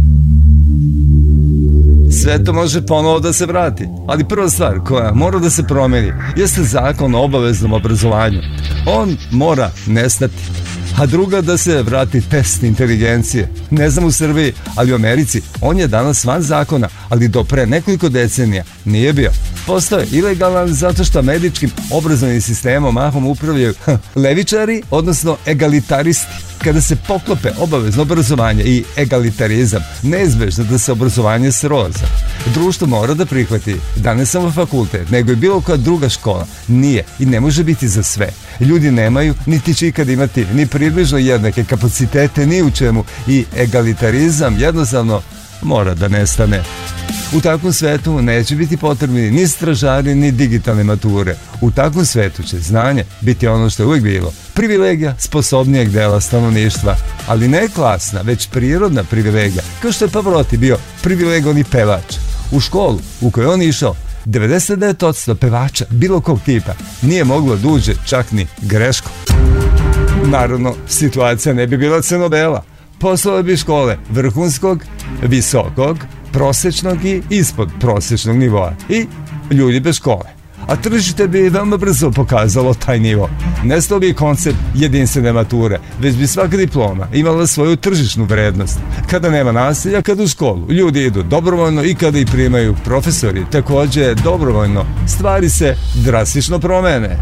Sve to može ponovo da se vrati, ali prva stvar koja mora da se promeni jeste zakon o obaveznom obrazovanju. On mora nestati. A druga da se vrati test inteligencije. Ne znam u Srbiji, ali u Americi on je danas van zakona, ali do pre nekoliko decenija nije bio. Postao je ilegalan zato što američkim obrazovnim sistemom mahom upravljaju levičari, odnosno egalitaristi. Kada se poklope obavezno obrazovanje i egalitarizam, neizbežno da se obrazovanje sroza. Društvo mora da prihvati da ne samo fakultet, nego i bilo koja druga škola nije i ne može biti za sve. Ljudi nemaju, niti će ikad imati ni približno jednake kapacitete ni u čemu i egalitarizam jednostavno mora da nestane. U takvom svetu neće biti potrebni ni stražari, ni digitalne mature. U takvom svetu će znanje biti ono što je uvijek bilo. Privilegija sposobnijeg dela stanovništva, ali ne klasna, već prirodna privilegija, kao što je Pavarotti bio privilegovani pevač. U školu u kojoj on išao, devedeset devet posto pevača bilo kog tipa nije moglo da uđe čak ni greško. Naravno, situacija ne bi bila crno-bela. Poslale bi škole vrhunskog, visokog, prosečnog i ispod prosečnog nivoa i ljudi bez škole. A tržište bi veoma brzo pokazalo taj nivo. Nestao bi koncept jedinstvene mature, već bi svaka diploma imala svoju tržišnu vrednost. Kada nema nasilja, kada u školu ljudi idu dobrovoljno i kada ih primaju profesori, takođe dobrovoljno, stvari se drastično promene.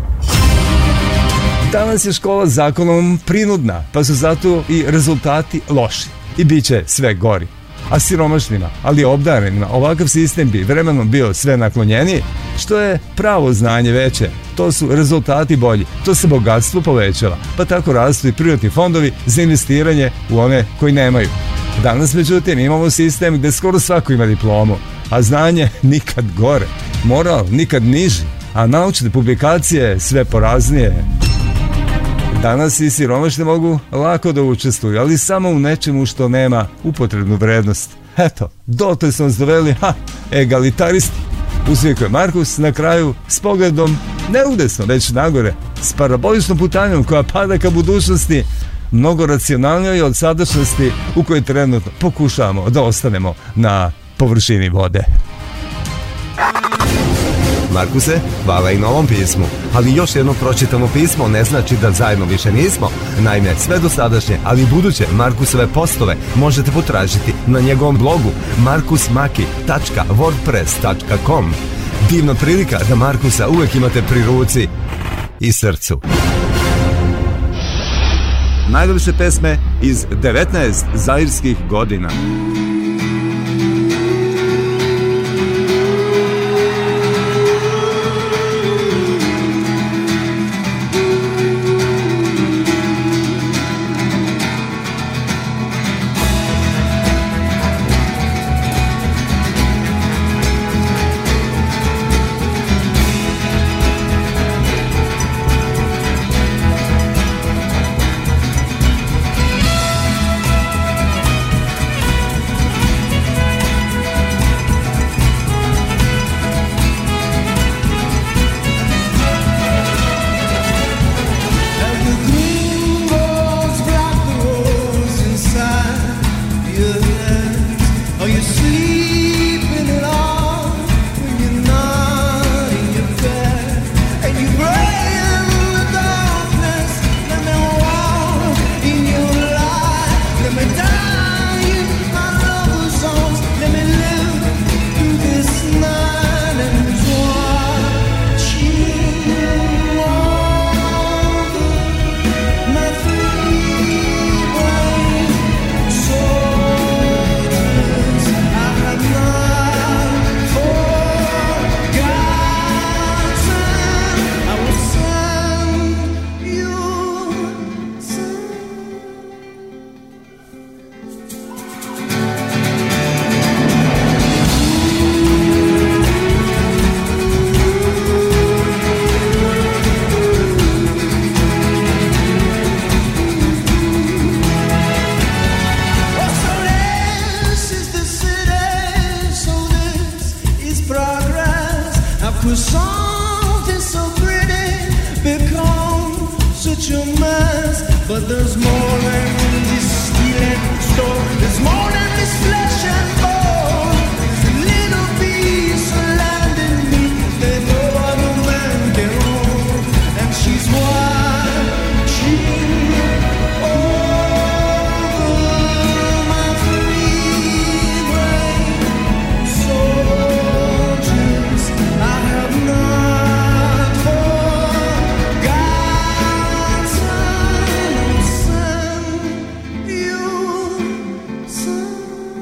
Danas je škola zakonom prinudna, pa su zato i rezultati loši i bit će sve gori. A siromašnima, ali obdarenima, ovakav sistem bi vremenom bio sve naklonjeniji, što je pravo znanje veće, to su rezultati bolji, to se bogatstvo povećava, pa tako rastu i privatni fondovi za investiranje u one koji nemaju. Danas, međutim, imamo sistem gde skoro svako ima diplomu, a znanje nikad gore, moral nikad niži, a naučne publikacije sve poraznije. Danas i siromašni mogu lako da učestvuju, ali samo u nečemu što nema upotrebnu vrednost. Eto, dotle su nas doveli, ha, egalitaristi. Uzvikuje Markus na kraju s pogledom ne udesno, već nagore, s paraboličnom putanjom koja pada ka budućnosti, mnogo racionalnijoj od sadašnjosti u kojoj trenutno pokušavamo da ostanemo na površini vode. Markuse, hvala i na ovom pismu, ali još jedno pročitano pismo ne znači da zajedno više nismo. Naime, sve dosadašnje, ali i buduće Markusove postove možete potražiti na njegovom blogu markusmaki tačka wordpress tačka com. Divna prilika da Markusa uvek imate pri ruci i srcu. Najljepše pesme iz devetnaest zairskih godina. such a mess. But there's more than this steel and stone. There's more than this flesh and bone. There's a little piece of land in me that no other man can own. And she's watching over my free brain. Soldiers, I have not forgotten. Send you some.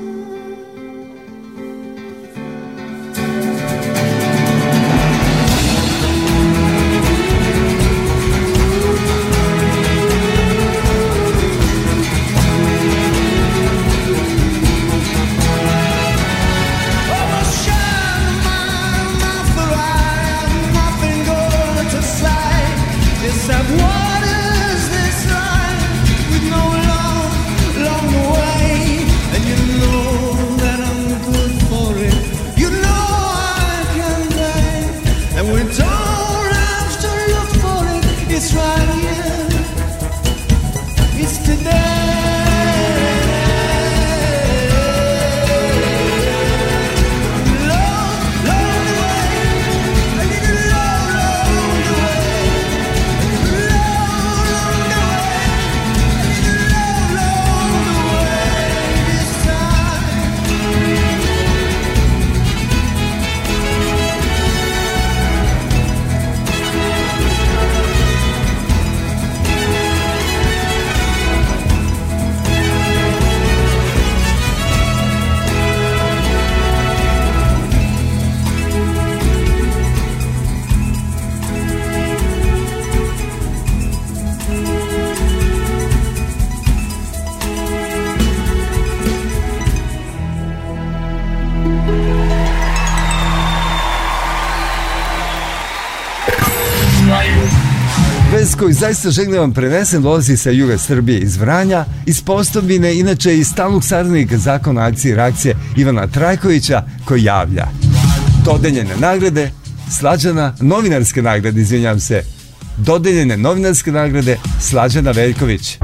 It's right here. It's today. Vest koju zaista želim da vam prenesem dolazi sa juga Srbije, iz Vranja, iz Postojbine, inače iz stalnog saradnika Zakona akcije i reakcije Ivana Trajkovića, koji javlja dodeljene nagrade, Slađana, novinarske nagrade, izvinjam se, dodeljene novinarske nagrade Slađana Veljković.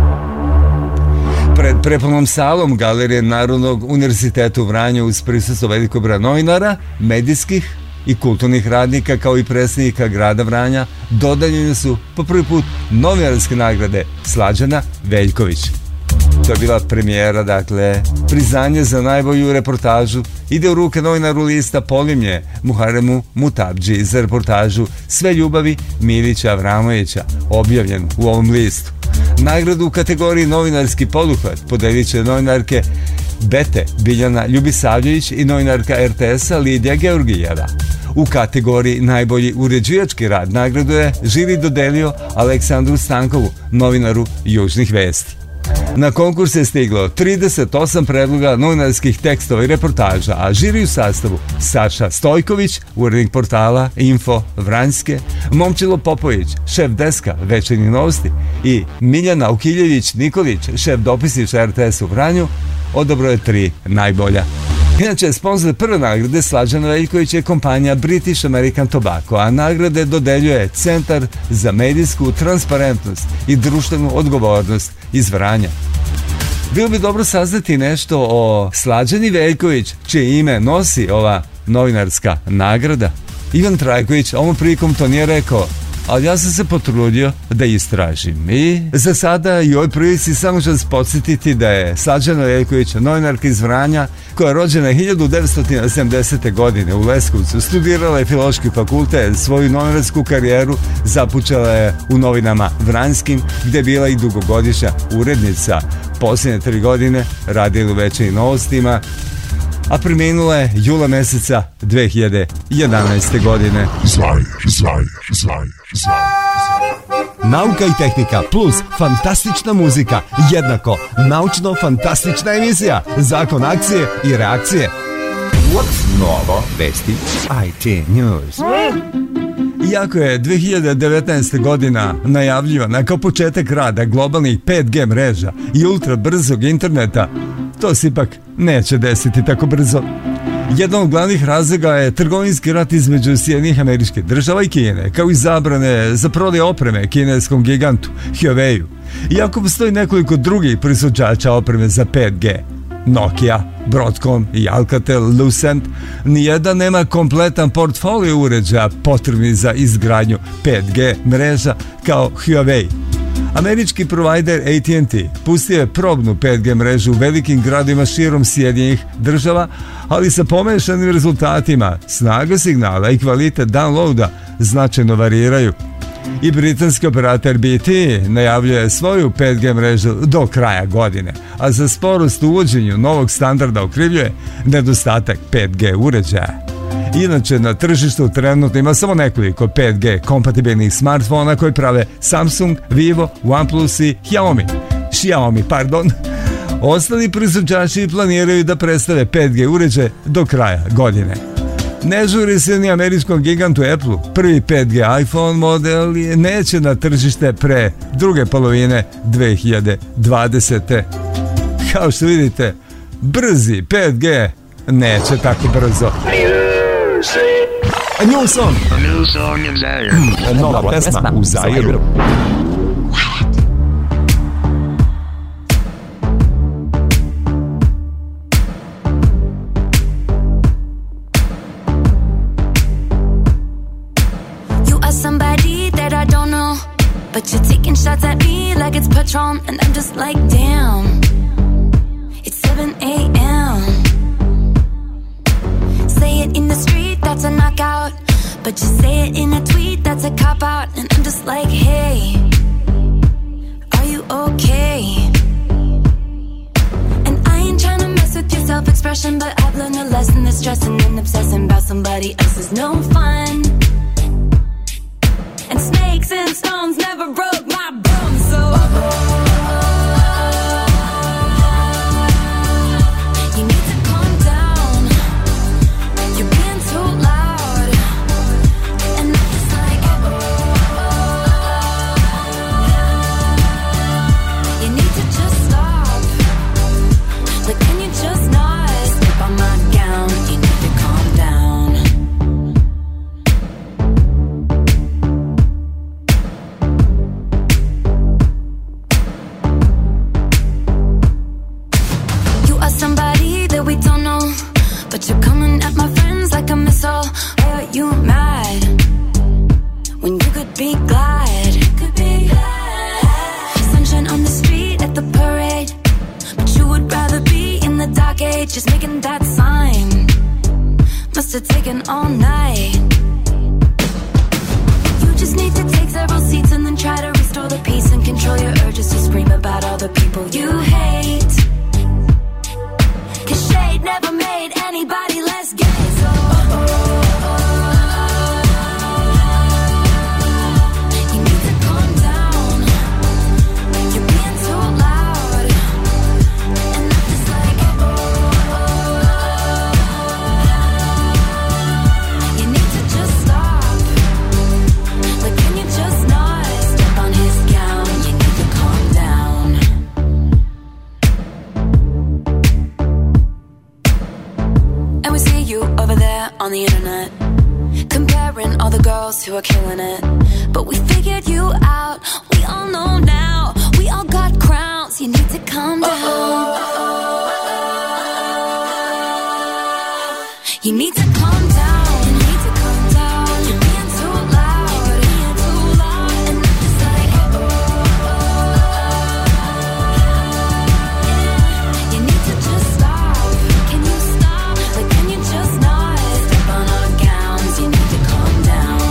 Pred prepolnom salom Galerije Narodnog univerziteta u Vranju uz prisustvo velikog broja novinara, medijskih i kulturnih radnika kao i predstavnika grada Vranja dodeljene su po prvi put novinarske nagrade Slađana Veljković. To je bila premijera, dakle, priznanje za najbolju reportažu ide u ruke novinaru lista Polimnje Muharemu Mutabdži za reportažu Sve ljubavi Milića Avramovića, objavljen u ovom listu. Nagradu u kategoriji novinarski poduhvat podelit će novinarke Bete Biljana Ljubisavljević i novinarka er te esa Lidija Georgijeva. U kategoriji najbolji uređivački rad nagradu je žiri dodelio Aleksandru Stankovu, novinaru Južnih vesti. Na konkurs je stiglo trideset osam predloga novinarskih tekstova i reportaža, a žiri u sastavu Saša Stojković, urednik portala Info Vranjske, Momčilo Popović, šef deska Večernjih novosti i Miljana Ukiljević Nikolić, šef dopisniča er te esa u Vranju, odabro je tri najbolja. Inače, sponsor prve nagrade Slađana Veljković je kompanija British American Tobacco, a nagrade dodeljuje Centar za medijsku transparentnost i društvenu odgovornost iz Vranja. Bilo bi dobro saznati nešto o Slađani Veljković, čije ime nosi ova novinarska nagrada. Ivan Trajković ovom prilikom to nije rekao, ali ja sam se potrudio da istražim. I za sada i u ovoj prilici samo ću vas podsjetiti da je Slađana Veljković novinarka iz Vranja koja je rođena hiljadu devetsto sedamdesete. godine u Leskovcu, studirala je Filološki fakultet, svoju novinarsku karijeru započela je u novinama Vranjskim, gde je bila i dugogodišnja urednica. Posljednje tri godine radila u Večernjim novostima, a preminula je jula meseca dve hiljade jedanaeste. godine. Zvajer, zvajer, zvajer, zvajer. Nauka i tehnika plus fantastična muzika jednako naučno-fantastična emisija. Zakon akcije i reakcije. What's novo? Vesti i te News. Iako je dve hiljade devetnaeste. godina najavljivana kao početak rada globalnih pet ge mreža i ultra brzog interneta, to se ipak neće desiti tako brzo. Jedan od glavnih razloga je trgovinski rat između Sjedinjenih Američkih Država i Kine, kao i zabrane za prodaju opreme kineskom gigantu Huawei-u. Iako postoji nekoliko drugih proizvođača opreme za pet G, Nokia, Broadcom i Alcatel-Lucent, nijedan nema kompletan portfolio uređaja potrebni za izgradnju pet G mreža kao Huawei. Američki provajder A T and T pustio je probnu pet G mrežu u velikim gradovima širom Sjedinjenih Država, ali sa pomešanim rezultatima snaga signala i kvalitet downloada značajno variraju. I britanski operator B T najavljuje svoju pet G mrežu do kraja godine, a za sporost u uvođenju novog standarda okrivljuje nedostatak pet G uređaja. Inače, na tržištu trenutno ima samo nekoliko pet G kompatibilnih smartfona koji prave Samsung, Vivo, OnePlus i Xiaomi. Xiaomi, pardon. Ostali proizvođači planiraju da predstave pet G uređaje do kraja godine. Ne žuri se ni američkom gigantu Apple. Prvi pet G iPhone model neće na tržište pre druge polovine dve hiljade dvadesete. Kao što vidite, brzi pet G neće tako brzo. A new song. A new song in Zaire. Nova pesma u Zairu. Somebody that I don't know, but you're taking shots at me like it's Patron, and I'm just like, damn, it's seven a.m. Say it in the street, that's a knockout, but you say it in a tweet, that's a cop-out, and I'm just like, hey, are you okay? And I ain't tryna mess with your self-expression, but I've learned a lesson that stressing and obsessing about somebody else is no fun. And snakes and stones never broke my bones, so you need to calm down. You're being too loud, and I'm just like, you need to just stop. Like, can you just not slip on my gown? You need to calm down. Somebody that we don't know, but you're coming at my friends like a missile. Why are you mad when you could be glad? You could be glad. Sunshine on the street at the parade, but you would rather be in the dark age, just making that sign. Must have taken all night. You just need to take several seats and then try to restore the peace and control your urges to scream about all the people you hate. Cause shade never made anybody less gay, so you need to calm down. You're being too loud, and I'm just like, you need to just stop. Like, can you just not step on his gown? You need to calm down. And we see you over there on the internet, comparing all the girls who are killing it. But we figured you out, we all know now. We all got crowns, you need to calm down. You need to calm down, you need to calm down. You're being too loud, you're being too loud. And I'm just like, you need to just stop. Can you stop? Like, can you just not step on our gowns? You need to calm down.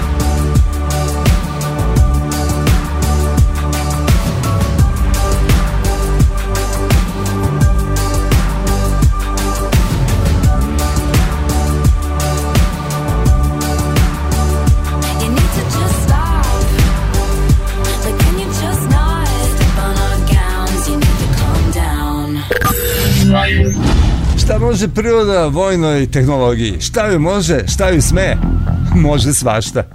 You need to just stop. Like, can you just not step on our gowns? You need to calm down. Šta može priroda vojnoj tehnologiji? Šta ju može, šta ju sme? Može svašta.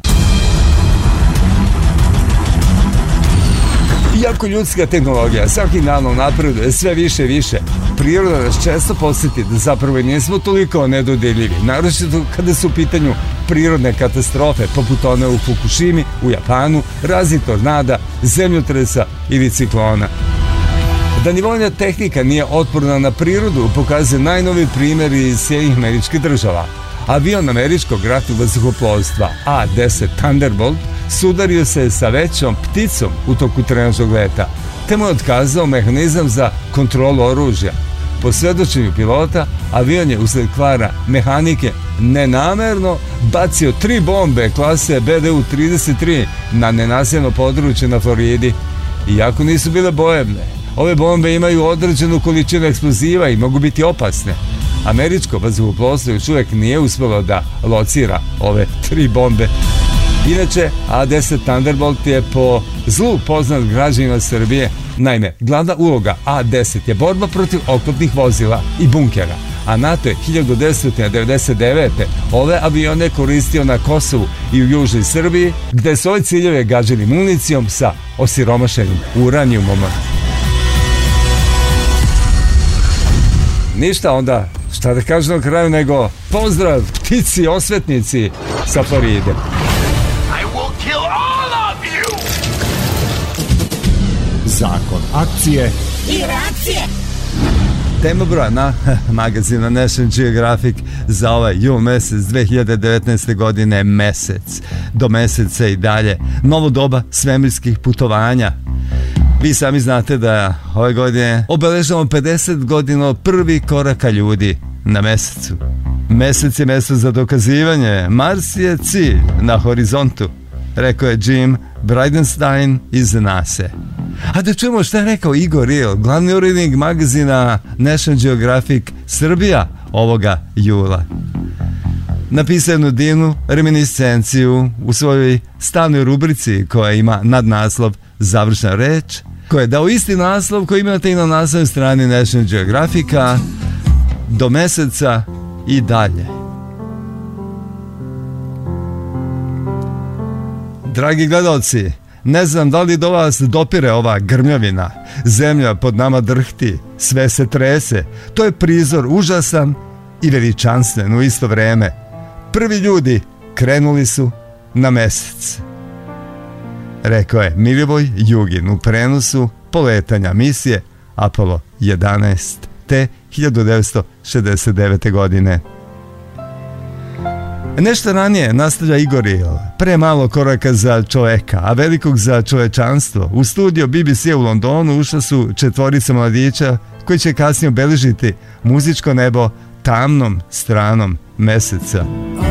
Iako ljudska tehnologija svakim danom napreduje sve više i više, priroda nas često podsjeti da zapravo i nismo toliko nedodirljivi, naročito kada su u pitanju prirodne katastrofe poput one u Fukushimi, u Japanu, raznih tornada, zemljotresa ili ciklona. Da ni vojna tehnika nije otporna na prirodu pokazuje najnoviji primjer iz Sjedinjenih Američkih Država. Avion američkog ratnog vazduhoplovstva A deset Thunderbolt sudario se sa većom pticom u toku trenažnog leta, te mu je otkazao mehanizam za kontrolu oružja. Po svedočenju pilota, avion je usled kvara mehanike nenamerno bacio tri bombe klase B D U trideset tri na nenaseljeno područje na Floridi. Iako nisu bile bojebne, ove bombe imaju određenu količinu eksploziva i mogu biti opasne. Američko vazduhoplovstvo još uvijek nije uspjelo da locira ove tri bombe. Inače, A deset Thunderbolt je po zlu poznat građanima Srbije. Naime, glavna uloga A deset je borba protiv oklopnih vozila i bunkera, a NATO je hiljadu devetsto devedeset devete. ove avione koristio na Kosovu i u južnoj Srbiji, gde su ove ciljeve gađali municijom sa osiromašenim uranijumom. Ništa onda, šta da kažem na kraju nego pozdrav ptici osvetnici sa Floride. Zakon akcije i reakcije. Tema broja na magazina National Geographic za ovaj jul mesec dve hiljade devetnaeste godine, mesec do meseca i dalje, novo doba svemirskih putovanja. Vi sami znate da ove godine obeležavamo pedeset godina prvi koraka ljudi na mesecu. Mesec je mesto za dokazivanje, Mars je cilj na horizontu, rekao je Jim Bridenstine iz NASA. A da čujemo šta je rekao Igor Riel, glavni urednik magazina National Geographic Srbija ovoga jula. Napisao jednu divnu reminiscenciju u svojoj stalnoj rubrici koja ima nadnaslov Završna reč, koja je dao isti naslov koji imate i na naslovnoj strani National Geographica, do meseca i dalje. Dragi gledalci, ne znam da li do vas dopire ova grmljavina, zemlja pod nama drhti, sve se trese, to je prizor užasan i veličanstven u isto vreme. Prvi ljudi krenuli su na mesec, rekao je Milivoj Jugin u prenosu poletanja misije Apollo jedanaest te hiljadu devetsto šezdeset devete. godine. Nešto ranije nastavlja Igor Riel, pre malo koraka za čoveka, a velikog za čovečanstvo. U studio B B C u Londonu ušla su četvorica mladića koji će kasnije obeležiti muzičko nebo tamnom stranom meseca.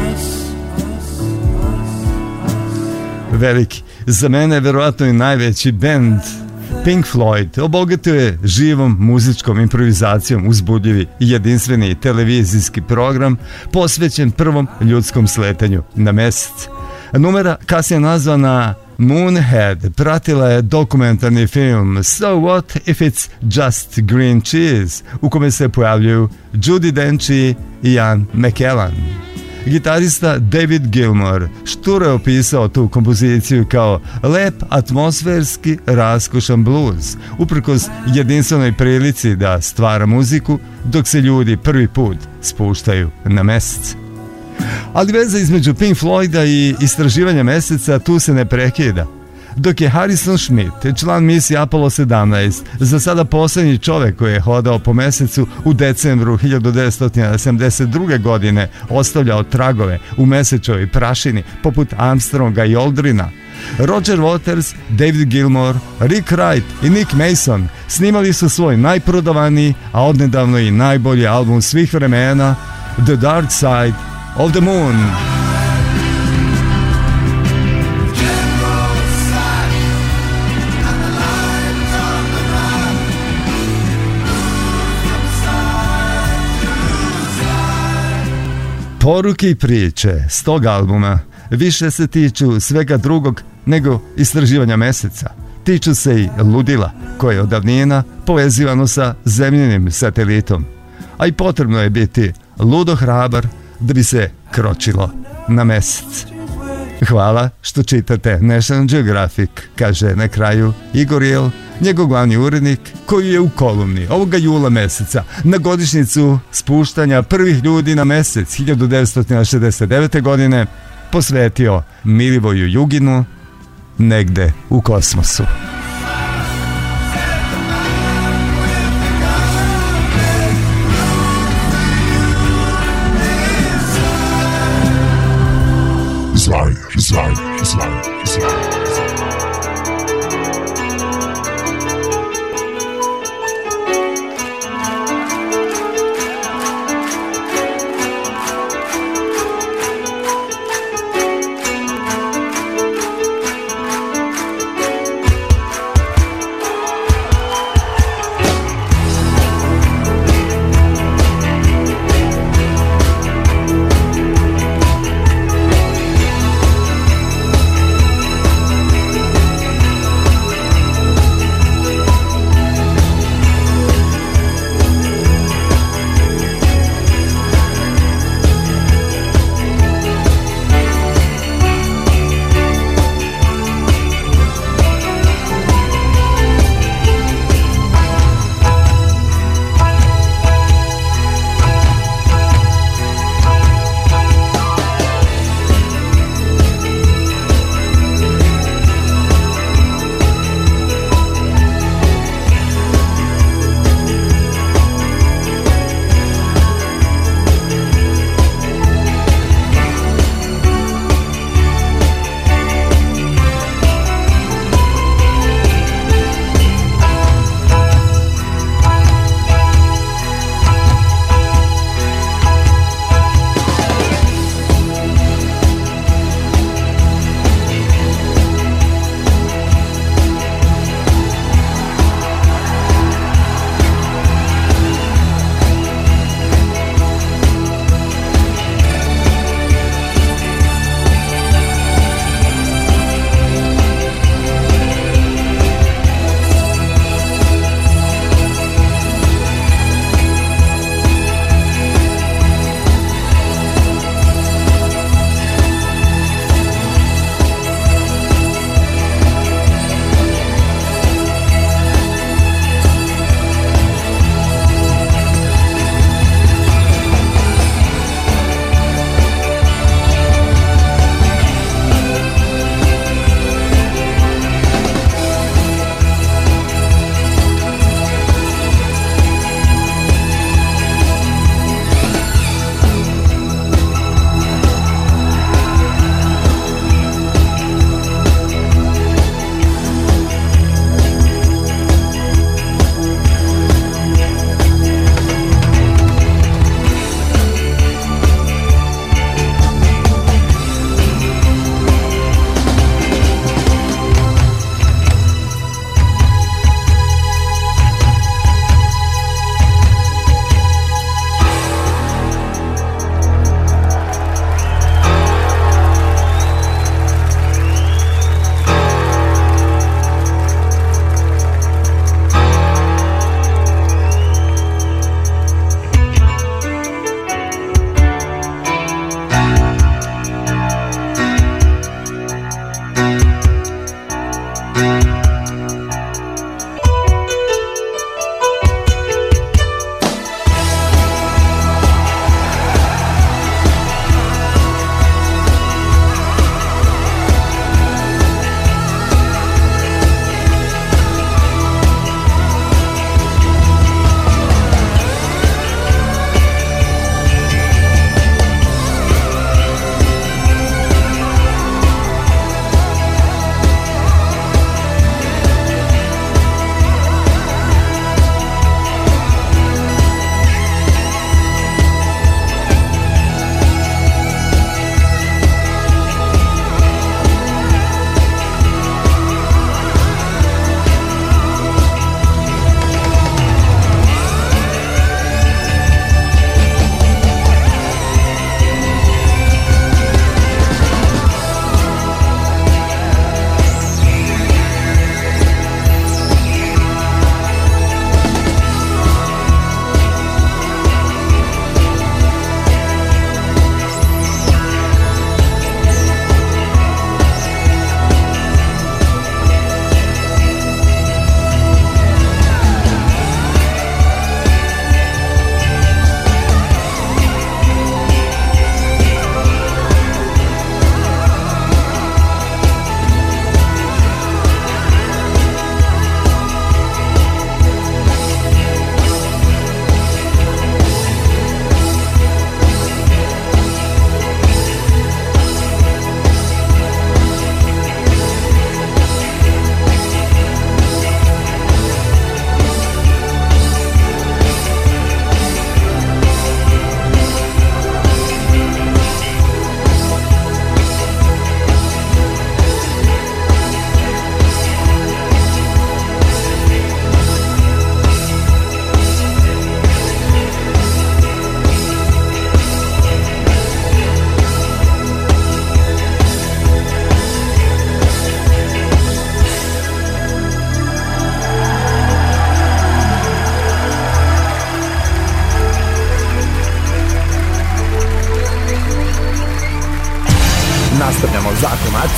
Veliki, za mene je verovatno i najveći bend Pink Floyd obogatio je živom muzičkom improvizacijom uzbudljivi i jedinstveni televizijski program posvećen prvom ljudskom sletanju na mesec. Numera, kasnije nazvana Moonhead, pratila je dokumentarni film So What If It's Just Green Cheese, u kome se pojavljuju Judi Dench i Ian McKellen. Gitarista David Gilmour šturo je opisao tu kompoziciju kao lep atmosferski raskošan blues, uprkos jedinstvenoj prilici da stvara muziku dok se ljudi prvi put spuštaju na mesec. Ali veza između Pink Floyda i istraživanja meseca tu se ne prekida. Dok je Harrison Schmitt, član misije Apollo sedamnaest, za sada posljednji čovjek koji je hodao po mesecu u decembru hiljadu devetsto sedamdeset druge. godine, ostavljao tragove u mesečevoj prašini poput Armstronga i Aldrina, Roger Waters, David Gilmour, Rick Wright i Nick Mason snimali su svoj najprodavaniji, a odnedavno i najbolji album svih vremena, The Dark Side of the Moon. Poruke i priče s tog albuma više se tiču svega drugog nego istraživanja meseca. Tiču se i ludila koje je od davnina povezivano sa zemljinim satelitom. A i potrebno je biti ludo hrabar da bi se kročilo na mesec. Hvala što čitate National Geographic, kaže na kraju Igor Riel njegov glavni urednik, koji je u kolumni ovoga jula meseca na godišnjicu spuštanja prvih ljudi na mesec hiljadu devetsto šezdeset devete. godine posvetio Milivoju Juginu Negde u kosmosu. Zajr, zajr, zajr, zajr.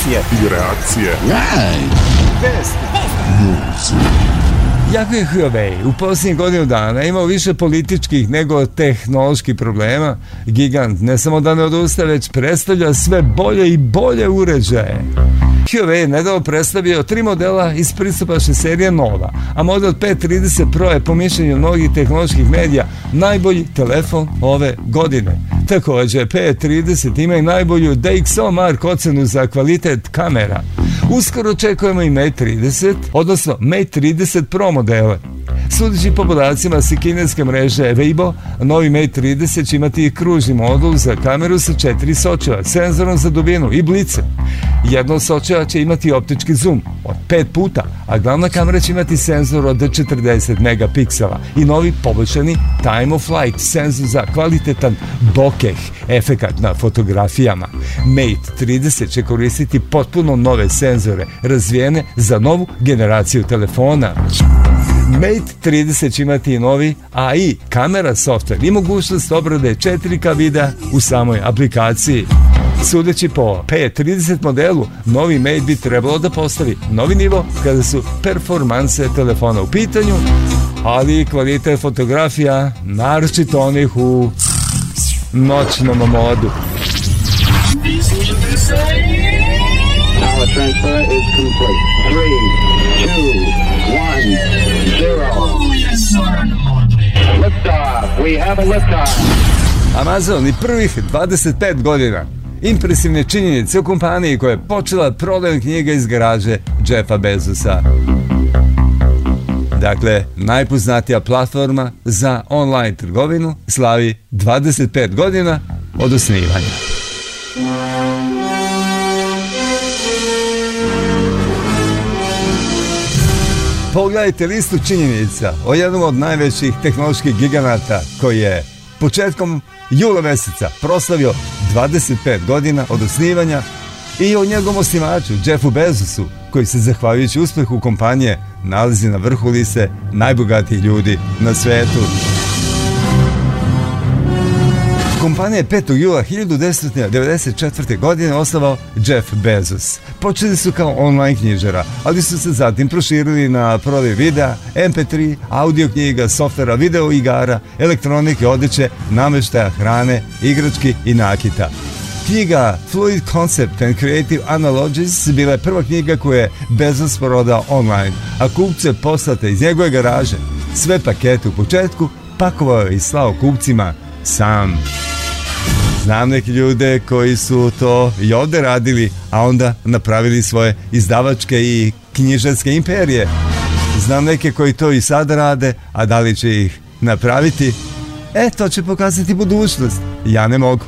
akcije i reakcije. Vest. Jako je Huawei u posljednjih godinu dana imao više političkih nego tehnoloških problema. Gigant ne samo da ne odustaje, već predstavlja sve bolje i bolje uređaje. Huawei je nedavno predstavio tri modela iz pristupačne serije Nova, a model P trideset Pro je po mišljenju mnogih tehnoloških medija najbolji telefon ove godine. Također, P trideset ima i najbolju D X O Mark ocenu za kvalitet kamera. Uskoro očekujemo i Mate trideset, odnosno Mate trideset Pro modele. Sudeći po podacima sa kineske mreže Weibo, novi Mate trideset će imati i kružni modul za kameru sa četiri sočiva, senzorom za dubinu i blice. Jedno od sočiva će imati optički zoom od pet puta, a glavna kamera će imati senzor od četrdeset megapiksela i novi poboljšani time of flight senzor za kvalitetan bokeh efekat na fotografijama. Mate trideset će koristiti potpuno nove senzore, razvijene za novu generaciju telefona. Mate trideset će imati i novi A I kamera software i mogućnost obrade četiri K videa u samoj aplikaciji. Sudeći po P trideset modelu, novi Mate bi trebalo da postavi novi nivo kada su performanse telefona u pitanju, ali i kvalitet fotografija, naročito onih u noćnom modu. Power transfer is complete. Three, two, one, zero. Liftoff. We have a liftoff. Amazon i prvih dvadeset pet godina. Impresivne činjenice u kompaniji koja je počela prodajom knjiga iz garaže Jeffa Bezosa. Dakle, najpoznatija platforma za online trgovinu slavi dvadeset pet godina od osnivanja. Pogledajte listu činjenica o jednom od najvećih tehnoloških giganata koji je početkom jula meseca proslavio dvadeset pet godina od osnivanja i o njegovom osnivaču Jeffu Bezosu, koji se zahvaljujući uspehu kompanije nalazi na vrhu liste najbogatijih ljudi na svetu. Kompanija je petog jula hiljadu devetsto devedeset četvrte. godine osnovao Jeff Bezos. Počeli su kao online knjižara, ali su se zatim proširili na prodaju videa, em pe tri, audio knjiga, softvera, video igara, elektronike, odeće, namještaja, hrane, igrački i nakita. Knjiga Fluid Concept and Creative Analogies bila je prva knjiga koju je Bezos prodao online, a kupce poslate iz njegove garaže. Sve pakete u početku pakovao je i slao kupcima sam. Znam neke ljude koji su to i ovdje radili, a onda napravili svoje izdavačke i knjižarske imperije. Znam neke koji to i sad rade, a da li će ih napraviti? E, to će pokazati budućnost. Ja ne mogu.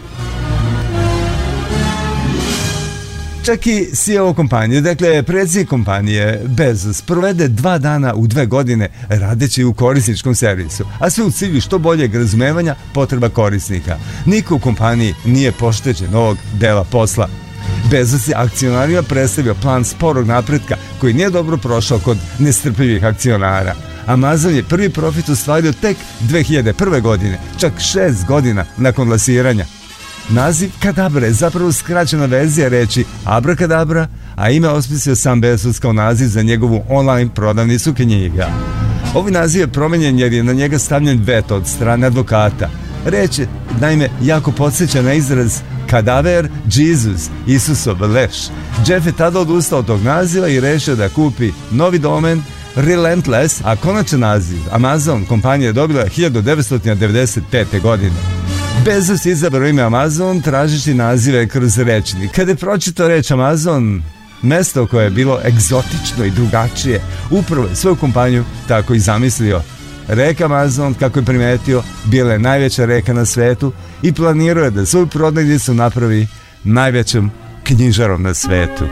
Čak i C E O kompanije, dakle predsjednik kompanije Bezos, provede dva dana u dve godine radeći u korisničkom servisu, a sve u cilju što boljeg razumevanja potreba korisnika. Niko u kompaniji nije pošteđen ovog dela posla. Bezos je akcionarima predstavio plan sporog napretka koji nije dobro prošao kod nestrpljivih akcionara. Amazon je prvi profit ostvario tek dve hiljade prve. godine, čak šest godina nakon lansiranja. Naziv Kadabra je zapravo skraćena verzija reči Abrakadabra, a ime osmislio sam Bezos kao naziv za njegovu online prodavnicu knjiga. Ovaj naziv je promenjen jer je na njega stavljen veto od strane advokata. Reč je, naime, jako podsjeća na izraz Kadaver Jesus, Isusov leš. Jeff je tada odustao od tog naziva i rešio da kupi novi domen Relentless, a konačan naziv Amazon kompanija je dobila hiljadu devetsto devedeset pete. godine. Bezos izabrao ime Amazon tražeći nazive kroz rečnik. Kada je pročitao reč Amazon, mesto koje je bilo egzotično i drugačije, upravo je svoju kompaniju tako i zamislio. Reka Amazon, kako je primetio, bila je najveća reka na svetu i planirao je da svoju prodavnicu napravi najvećom knjižarom na svetu.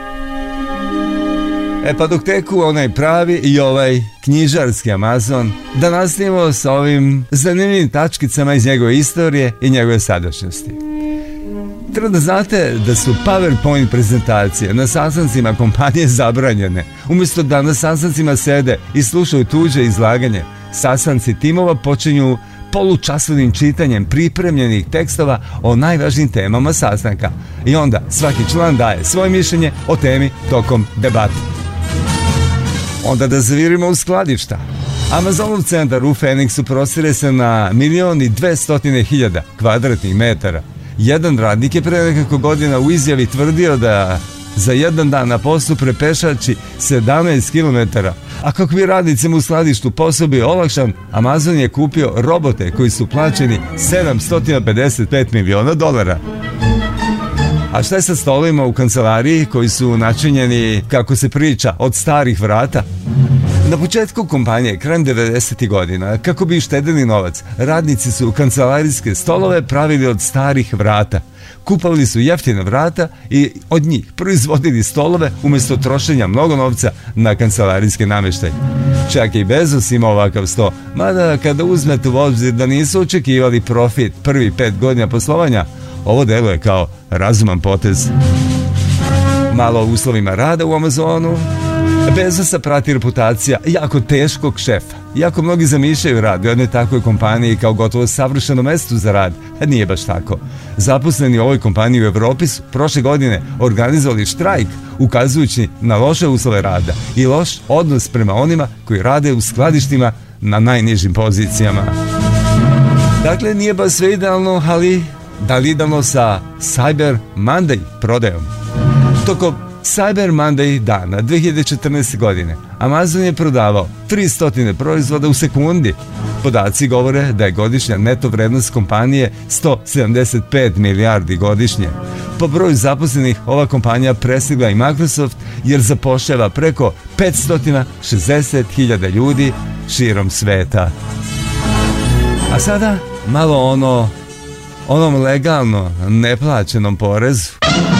E pa dok teku onaj pravi i ovaj knjižarski Amazon, da nastavimo sa ovim zanimljivim tačkicama iz njegove istorije i njegove sadašnjosti. Treba da znate da su PowerPoint prezentacije na sastancima kompanije zabranjene. Umjesto da na sastancima sede i slušaju tuđe izlaganje, sastanci timova počinju polučasovnim čitanjem pripremljenih tekstova o najvažnijim temama sastanka. I onda svaki član daje svoje mišljenje o temi tokom debate. Onda da zavirimo u skladišta. Amazonov centar u Feniksu prostire se na milion i dvestotine hiljada kvadratnih metara. Jedan radnik je pre nekako godina u izjavi tvrdio da za jedan dan na poslu prepešači sedamnaest kilometara. A kako bi radnicima u skladištu posao bio olakšan, Amazon je kupio robote koji su plaćeni sedamsto pedeset pet miliona dolara. A šta je sa stolovima u kancelariji koji su načinjeni, kako se priča, od starih vrata? Na početku kompanije, krajem devedesetih godina, kako bi štedili novac, radnici su kancelarijske stolove pravili od starih vrata. Kupovali su jeftina vrata i od njih proizvodili stolove umjesto trošenja mnogo novca na kancelarijske namještaje. Čak i Bezos ima ovakav sto, mada kada uzmete u obzir da nisu očekivali profit prvi pet godina poslovanja, ovo deluje kao razuman potez. Malo o uslovima rada u Amazonu. Bezosa prati reputacija jako teškog šefa. Iako mnogi zamišljaju rad u jednoj takvoj kompaniji kao gotovo savršeno mesto za rad, nije baš tako. Zaposleni u ovoj kompaniji u Evropi su prošle godine organizovali štrajk ukazujući na loše uslove rada i loš odnos prema onima koji rade u skladištima na najnižim pozicijama. Dakle, nije baš sve idealno, ali da li idealno sa Cyber Monday prodajom? Tokom Cyber Monday dana dve hiljade četrnaeste. godine Amazon je prodavao tristo proizvoda u sekundi. Podaci govore da je godišnja neto vrednost kompanije sto sedamdeset pet milijardi godišnje. Po broju zaposlenih ova kompanija prestigla i Microsoft jer zapošljava preko petsto šezdeset hiljada ljudi širom sveta. A sada malo ono onom legalno neplaćenom porezu.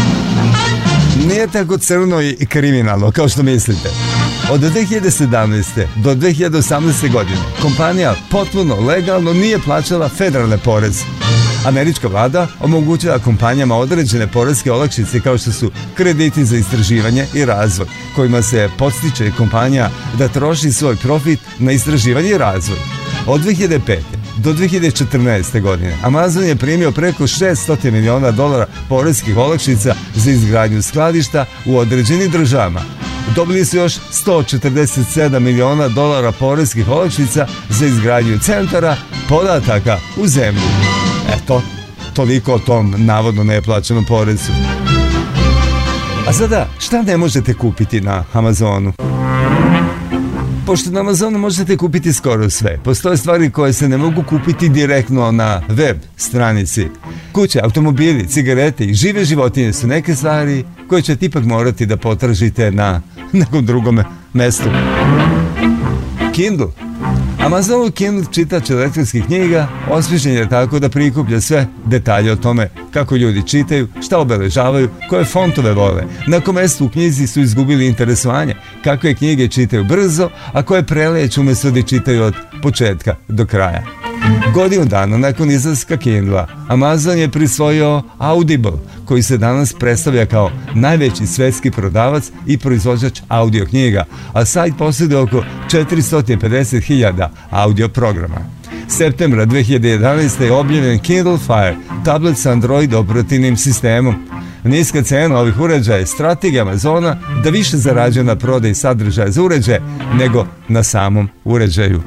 Nije tako crno i kriminalno kao što mislite. Od dve hiljade sedamnaeste. do dve hiljade osamnaeste. godine kompanija potpuno legalno nije plaćala federalne poreze. Američka vlada omogućava kompanijama određene poreske olakšice kao što su krediti za istraživanje i razvoj, kojima se podstiče kompanija da troši svoj profit na istraživanje i razvoj. Od dve hiljade pete. do dve hiljade četrnaeste. godine Amazon je primio preko šesto miliona dolara poreskih olakšica za izgradnju skladišta u određenim državama. Dobili su još sto četrdeset sedam miliona dolara poreskih olakšica za izgradnju centara podataka u zemlji. Eto, toliko o tom navodno neplaćenom porezu. A sada, šta ne možete kupiti na Amazonu? Pošto na Amazonu možete kupiti skoro sve, postoje stvari koje se ne mogu kupiti direktno na web stranici. Kuće, automobili, cigarete i žive životinje su neke stvari koje ćete ipak morati da potražite na nekom drugom mestu. Kindle. Amazonov Kindle, čitač elektronskih knjiga, osmišljen je tako da prikuplja sve detalje o tome kako ljudi čitaju, šta obeležavaju, koje fontove vole, na kom mestu u knjizi su izgubili interesovanje, kakve knjige čitaju brzo, a koje preleću umjesto da čitaju od početka do kraja. Godinu dana nakon izlaska Kindla, Amazon je prisvojio Audible, koji se danas predstavlja kao najveći svetski prodavac i proizvođač audio knjiga, a sajt posjeduje oko četiristo pedeset hiljada audio programa. Septembra dve hiljade jedanaeste. je objavljen Kindle Fire, tablet sa Android operativnim sistemom. Niska cena ovih uređaja je strategija Amazona da više zarađuje na prodaji sadržaja za uređaje nego na samom uređaju.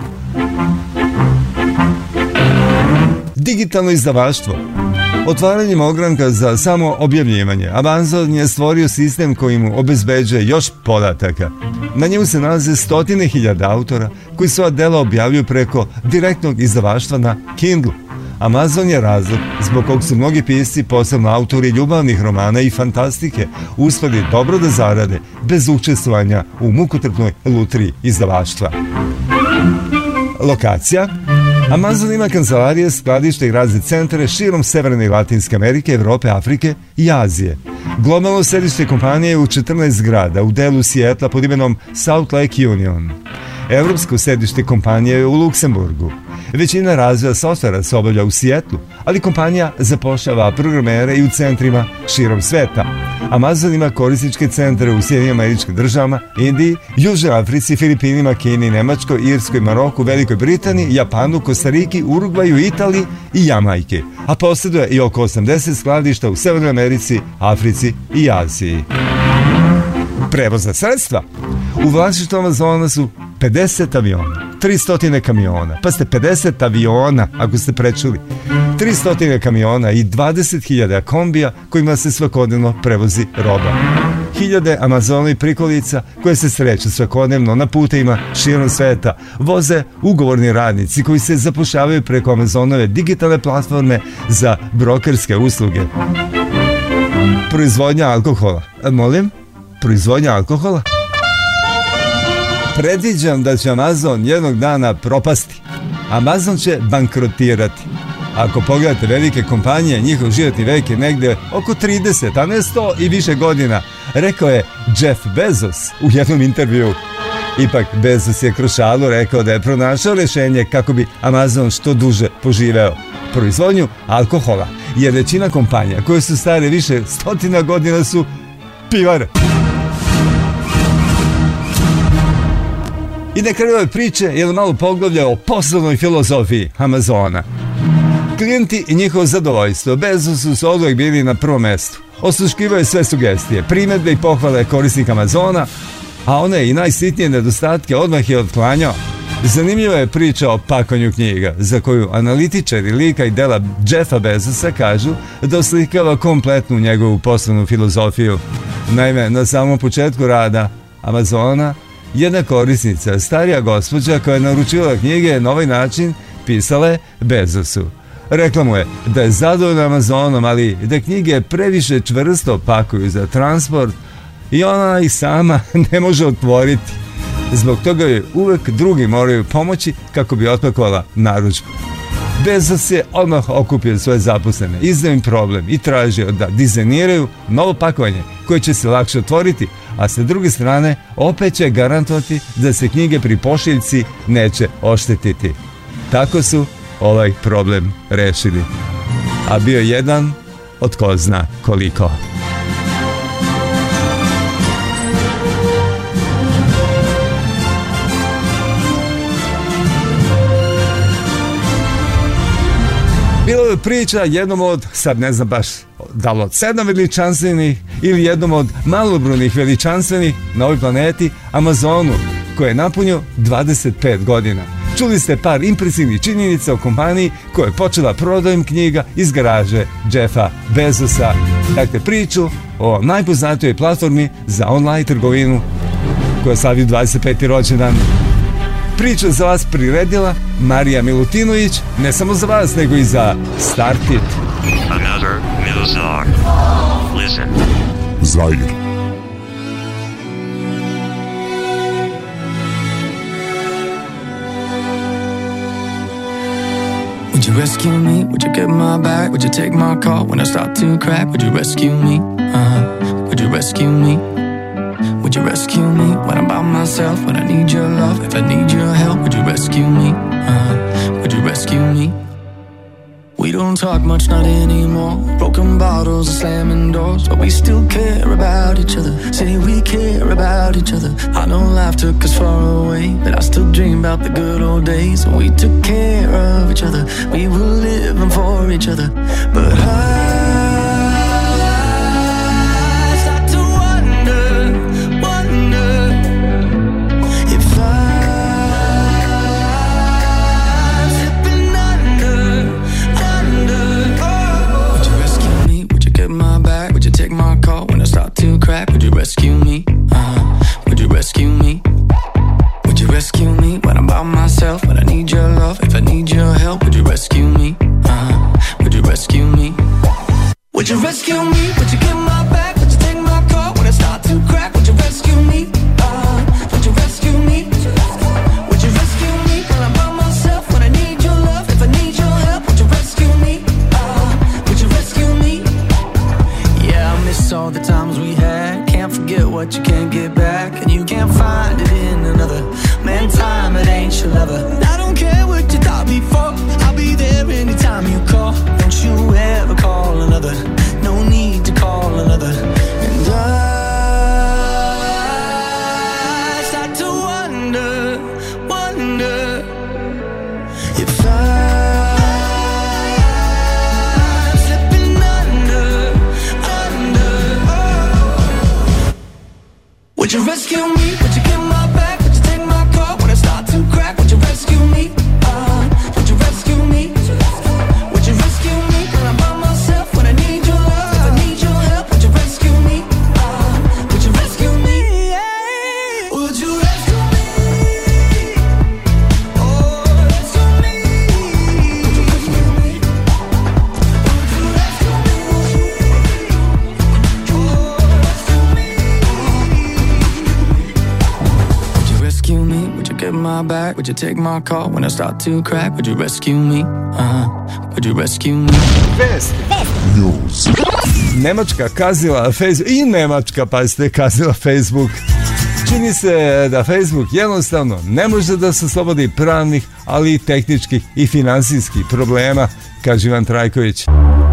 Digitalno izdavaštvo. Otvaranjem ogranka za samo objavljivanje, Amazon je stvorio sistem koji mu obezbeđuje još podataka. Na njemu se nalaze stotine hiljada autora koji svoja dela objavljuju preko direktnog izdavaštva na Kindle. Amazon je razlog zbog kog su mnogi pisci, posebno autori ljubavnih romana i fantastike, uspeli dobro da zarade bez učestvovanja u mukotrpnoj lutriji izdavaštva. Lokacija. Amazon ima kancelarije, skladište i razne centre širom Severne i Latinske Amerike, Evrope, Afrike i Azije. Globalno sedište kompanije je u četrnaest grada u delu Sijetla pod imenom Salt Lake Union. Evropsko sedište kompanije je u Luksemburgu. Većina razvoja softvera se obavlja u Sijetlu, ali kompanija zapošljava programere i u centrima širom sveta. Amazon ima korisničke centre u Sjedinjenim Američkim Državama, Indiji, Južnoj Africi, Filipinima, Kini, Nemačkoj, Irskoj, Maroku, Velikoj Britaniji, Japanu, Kostariki, Urugvaju, Italiji i Jamajki. A posjeduje i oko osamdeset skladišta u Severnoj Americi, Africi i Aziji. Prevozna sredstva. U vlasništvu Amazona su pedeset aviona, tristo kamiona, pa ste pedeset aviona, ako ste prečuli, tristo kamiona i dvadeset hiljada kombija kojima se svakodnevno prevozi roba. Hiljade Amazonovi prikolica koje se sreću svakodnevno na putevima širom sveta voze ugovorni radnici koji se zapošljavaju preko Amazonove digitalne platforme za brokerske usluge. Proizvodnja alkohola. Molim? Proizvodnja alkohola? Predviđam da će Amazon jednog dana propasti. Amazon će bankrotirati. Ako pogledate velike kompanije, njihov životni vek je negde oko trideset, a ne sto i više godina, rekao je Jeff Bezos u jednom intervju. Ipak Bezos je kroz šalu rekao da je pronašao rješenje kako bi Amazon što duže poživeo. Proizvodnju alkohola, jer većina kompanija koje su stare više stotina godina su pivare. I na kraju ove priče jedno malo poglavlje o poslovnoj filozofiji Amazona. Klijenti i njihovo zadovoljstvo Bezosu su oduvijek bili na prvom mjestu. Osluškivaju sve sugestije, primjedbe i pohvale korisnika Amazona, a one i najsitnije nedostatke odmah je otklanjao. Zanimljiva je priča o pakovanju knjiga, za koju analitičari lika i dela Jeffa Bezosa kažu da oslikava kompletnu njegovu poslovnu filozofiju. Naime, na samom početku rada Amazona jedna korisnica, starija gospođa koja je naručivala knjige, na ovaj način pisala je Bezosu. Rekla mu je da je zadovoljna Amazonom, ali da knjige previše čvrsto pakuju za transport i ona ih sama ne može otvoriti. Zbog toga joj uvek drugi moraju pomoći kako bi otpakovala narudžbu. Bezos je odmah okupio svoje zaposlene, izdao im problem i tražio da dizajniraju novo pakovanje koje će se lakše otvoriti, a sa druge strane opet će garantovati da se knjige pri pošiljci neće oštetiti. Tako su ovaj problem rešili. A bio jedan od ko zna koliko. Bilo je priča jednom od, sad ne znam baš da li od sedam veličanstvenih ili jednom od malobrojnih veličanstvenih na ovoj planeti, Amazonu, koje je napunio dvadeset pet godina. Čuli ste par impresivnih činjenica o kompaniji koja je počela prodajom knjiga iz garaže Jeffa Bezosa. Dakle, priču o najpoznatijoj platformi za online trgovinu koja slavi dvadeset peti rođendan. Priču za vas priredila Marija Milutinović, ne samo za vas, nego i za Startit. Another new song. Listen. Zair. Would you rescue me? Would you get my back? Would you take my call when I start to crack? Would you rescue me? Uh-huh. Would you rescue me? Would you rescue me when I'm by myself? When I need your love, if I need your help, would you rescue me? Uh-huh. Would you rescue me? We don't talk much, not anymore. Broken bottles and slamming doors, but we still care about each other. Say we care about each other. I know life took us far away, but I still dream about the good old days when we took care of each other. We were living for each other. But I to crack, would you rescue me? Uh-huh. Would you rescue me? Would you rescue me when I'm by myself? When I need your love, if I need your help, would you rescue me? Uh-huh. Would you rescue me? get my back? Would you take my call when I start to crack? Would you rescue me? Uh-huh. Would you rescue me? Vest. News. Nemačka kazila Facebook i Nemačka, pazite, kazila Facebook. Čini se da Facebook jednostavno ne može da se oslobodi pravnih, ali i tehničkih i finansijskih problema, kaže Ivan Trajković.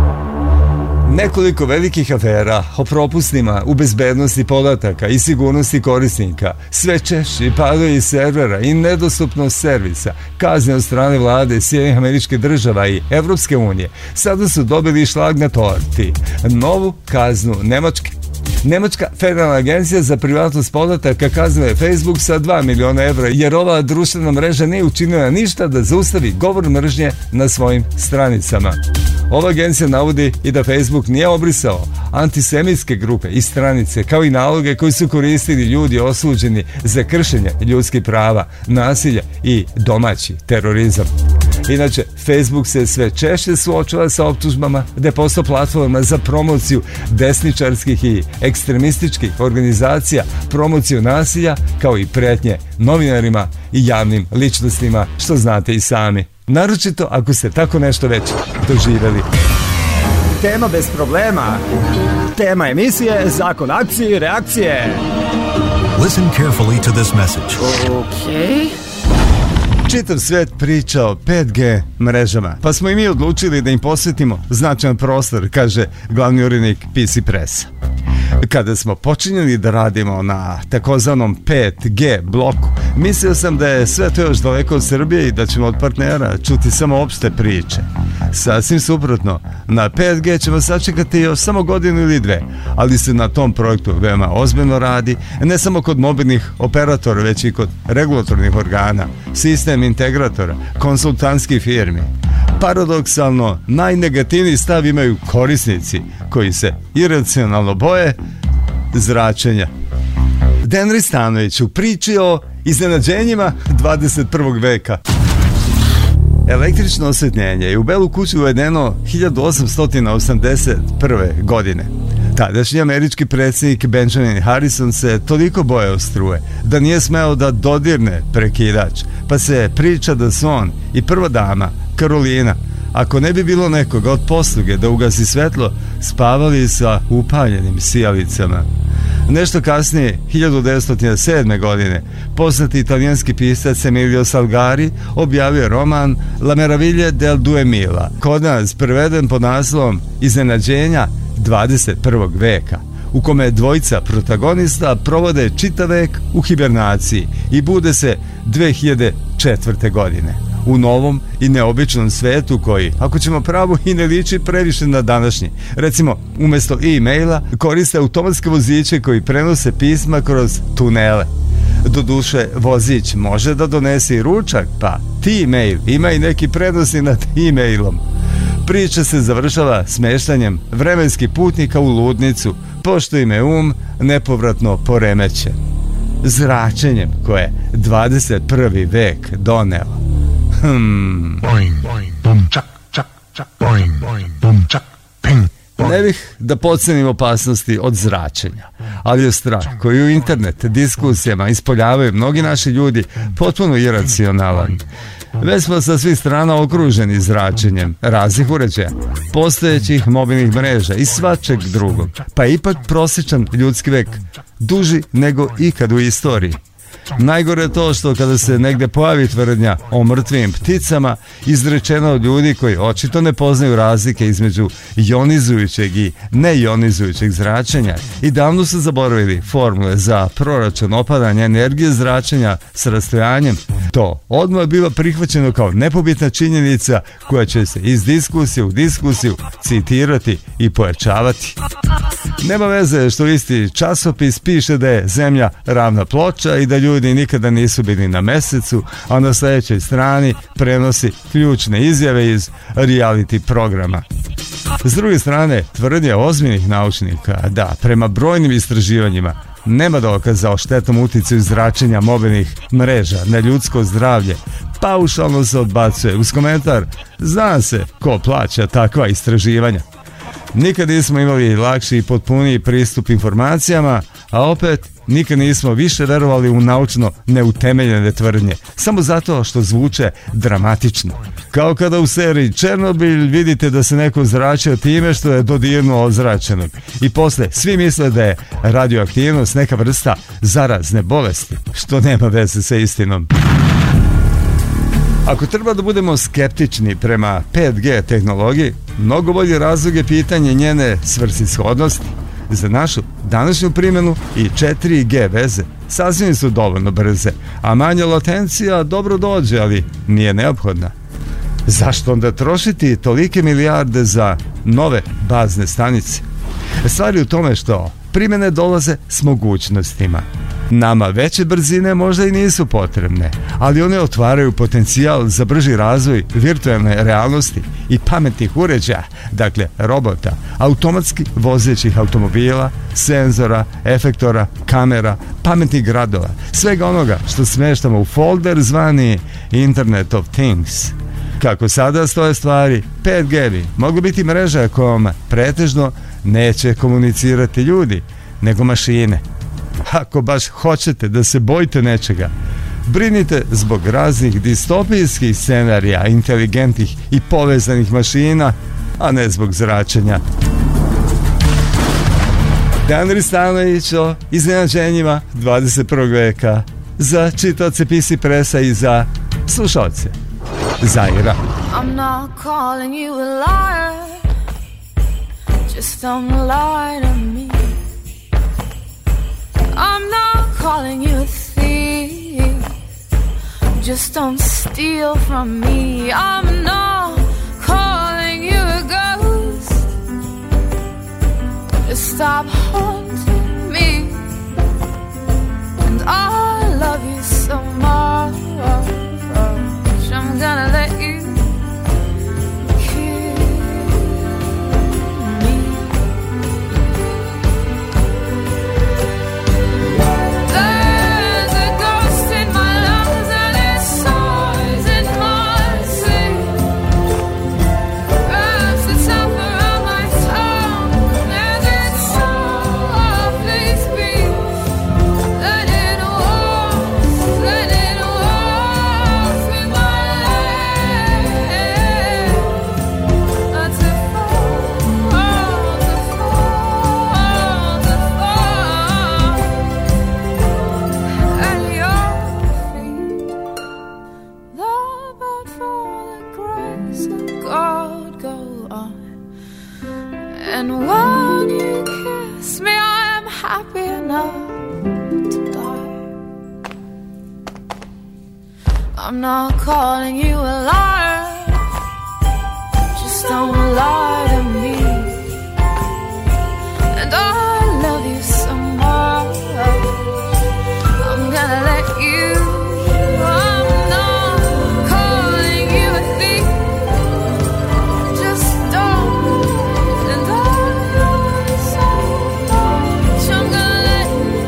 Nekoliko velikih afera o propustima u bezbednosti podataka i sigurnosti korisnika, sve češći padovi servera i nedostupnost servisa, kazne od strane vlade Sjedinjenih Američkih Država i Evropske unije, sada su dobili šlag na torti. Novu kaznu Nemačke Nemačka federalna agencija za privatnost podataka kaznila je Facebook sa dva miliona evra jer ova društvena mreža nije učinila ništa da zaustavi govor mržnje na svojim stranicama. Ova agencija navodi i da Facebook nije obrisao antisemitske grupe i stranice, kao i naloge koji su koristili ljudi osuđeni za kršenje ljudskih prava, nasilja i domaći terorizam. Inače, Facebook se sve češće suočava sa optužbama da je postao platforma za promociju desničarskih i ekstremističkih organizacija, promociju nasilja, kao i pretnje novinarima i javnim ličnostima, što znate i sami. Naročito ako ste tako nešto već doživjeli. Tema bez problema. Tema emisije Zakon akcije i reakcije. Listen carefully to this message. Okay. Čitav svet priča o pet G mrežama, pa smo i mi odlučili da im posvetimo značajan prostor, kaže glavni urednik P C Pressa. Kada smo počinjeli da radimo na takozvanom pet G bloku, mislio sam da je sve to još daleko od Srbije i da ćemo od partnera čuti samo opšte priče. Sasvim suprotno, na pet G ćemo sačekati još samo godinu ili dve, ali se na tom projektu veoma ozbiljno radi, ne samo kod mobilnih operatora, već i kod regulatornih organa, sistem integratora, konsultantskih firmi. Paradoksalno, najnegativniji stav imaju korisnici koji se iracionalno boje zračenja. Dejan Ristanović u priči o iznenađenjima dvadeset prvog veka. Električno osvetljenje je u Belu kuću uvedeno hiljadu osamsto osamdeset prve. godine. Tadašnji američki predsjednik Benjamin Harrison se toliko bojao struje da nije smeo da dodirne prekidač, pa se priča da su on i prva dama Karolina, ako ne bi bilo nekoga od posluge da ugasi svetlo, spavali sa upaljenim sijalicama. Nešto kasnije, hiljadu devetsto sedme. godine, poznati italijanski pisac Emilio Salgari objavio roman La meraviglia del duemila, kod nas preveden pod naslovom Iznenađenja dvadeset prvog. veka, u kome dvojica protagonista provode čitav vek u hibernaciji i bude se dve hiljade četvrte. godine. U novom i neobičnom svetu koji, ako ćemo pravo, i ne liči previše na današnji. Recimo, umjesto e-maila koriste automatske voziće koji prenose pisma kroz tunele. Doduše, vozić može da donese i ručak, pa T-mail ima i neki prednosti nad e-mailom. Priča se završava smeštanjem vremenskih putnika u ludnicu, pošto im je um nepovratno poremećen. Zračenjem koje dvadeset prvi. vek doneo. Hmm. Ne bih da podcenim opasnosti od zračenja, ali je strah koji u internet diskusijama ispoljavaju mnogi naši ljudi potpuno iracionalan. Već smo sa svih strana okruženi zračenjem raznih uređaja, postojećih mobilnih mreža i svačeg drugog, pa ipak prosječan ljudski vek duži nego ikad u istoriji. Najgore je to što kada se negde pojavi tvrdnja o mrtvim pticama, izrečena od ljudi koji očito ne poznaju razlike između ionizujućeg i neionizujućeg zračenja i davno su zaboravili formule za proračun opadanja energije zračenja s rastojanjem, to odmah biva prihvaćeno kao nepobitna činjenica koja će se iz diskusije u diskusiju citirati i pojačavati. Nema veze što isti časopis piše da je Zemlja ravna ploča i da ljudi nikada nisu bili na mesecu, a na sljedećoj strani prenosi ključne izjave iz reality programa. S druge strane, tvrdnje ozbiljnih naučnika da prema brojnim istraživanjima nema dokaza o štetnom uticaju zračenja mobilnih mreža na ljudsko zdravlje, paušalno se odbacuje uz komentar: zna se ko plaća takva istraživanja. Nikad nismo imali lakši i potpuniji pristup informacijama, a opet nikad nismo više verovali u naučno neutemeljene tvrdnje, samo zato što zvuče dramatično. Kao kada u seriji Černobilj vidite da se neko zračio time što je dodirnuo ozračenog i posle svi misle da je radioaktivnost neka vrsta zarazne bolesti, što nema veze sa istinom. Ako treba da budemo skeptični prema pet G tehnologiji, mnogo bolji razlog je pitanje njene svrsishodnosti. Za našu današnju primjenu i četiri G veze sasvim su dovoljno brze, a manja latencija dobro dođe, ali nije neophodna. Zašto onda trošiti tolike milijarde za nove bazne stanice? Stvar je u tome što primjene dolaze s mogućnostima. Nama veće brzine možda i nisu potrebne, ali one otvaraju potencijal za brži razvoj virtualne realnosti i pametnih uređaja, dakle robota, automatski vozećih automobila, senzora, efektora, kamera, pametnih gradova, svega onoga što smještamo u folder zvani Internet of Things. Kako sada stoje stvari, pet G bi moglo biti mreža kojom pretežno neće komunicirati ljudi, nego mašine. Ako baš hoćete da se bojite nečega, brinite zbog raznih distopijskih scenarija inteligentnih i povezanih mašina, a ne zbog zračenja. Dejan Stanović o iznenađenjima dvadeset prvog veka za čitaoce P C Pressa i za slušalce Zaira. I'm not calling you a liar, just don't lie to me. I'm not calling you a thief, just don't steal from me. I'm not calling you a ghost, just stop haunting me. And I love you so much, I'm gonna let you I'm not calling you a liar, just don't lie to me. And I love you so much, I'm gonna let you. I'm not calling you a thief, just don't. And I love you so much, I'm gonna let you.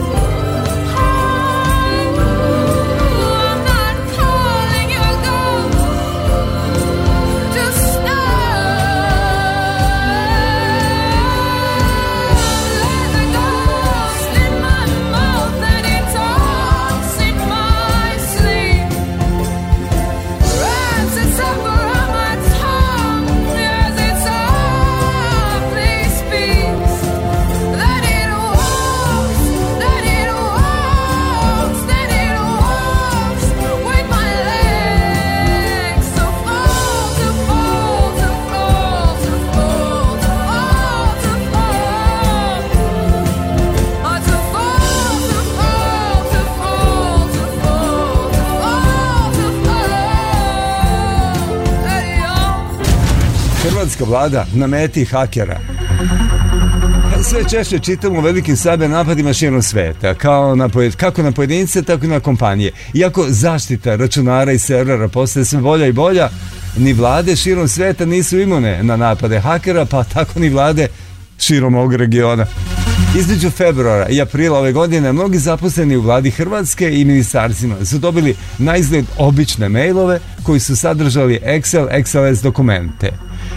Hrvatska vlada na meti hakera. Sve češće čitamo o velikim cyber napadima širom sveta, kao na pojed... kako na pojedince, tako i na kompanije. Iako zaštita računara i servera postaje sve bolja i bolja, ni vlade širom sveta nisu imune na napade hakera, pa tako ni vlade širom ovog regiona. Između februara i aprila ove godine mnogi zaposleni u vladi Hrvatske i ministarstvima su dobili na izgled obične mailove koji su sadržali Excel, X L S dokumente.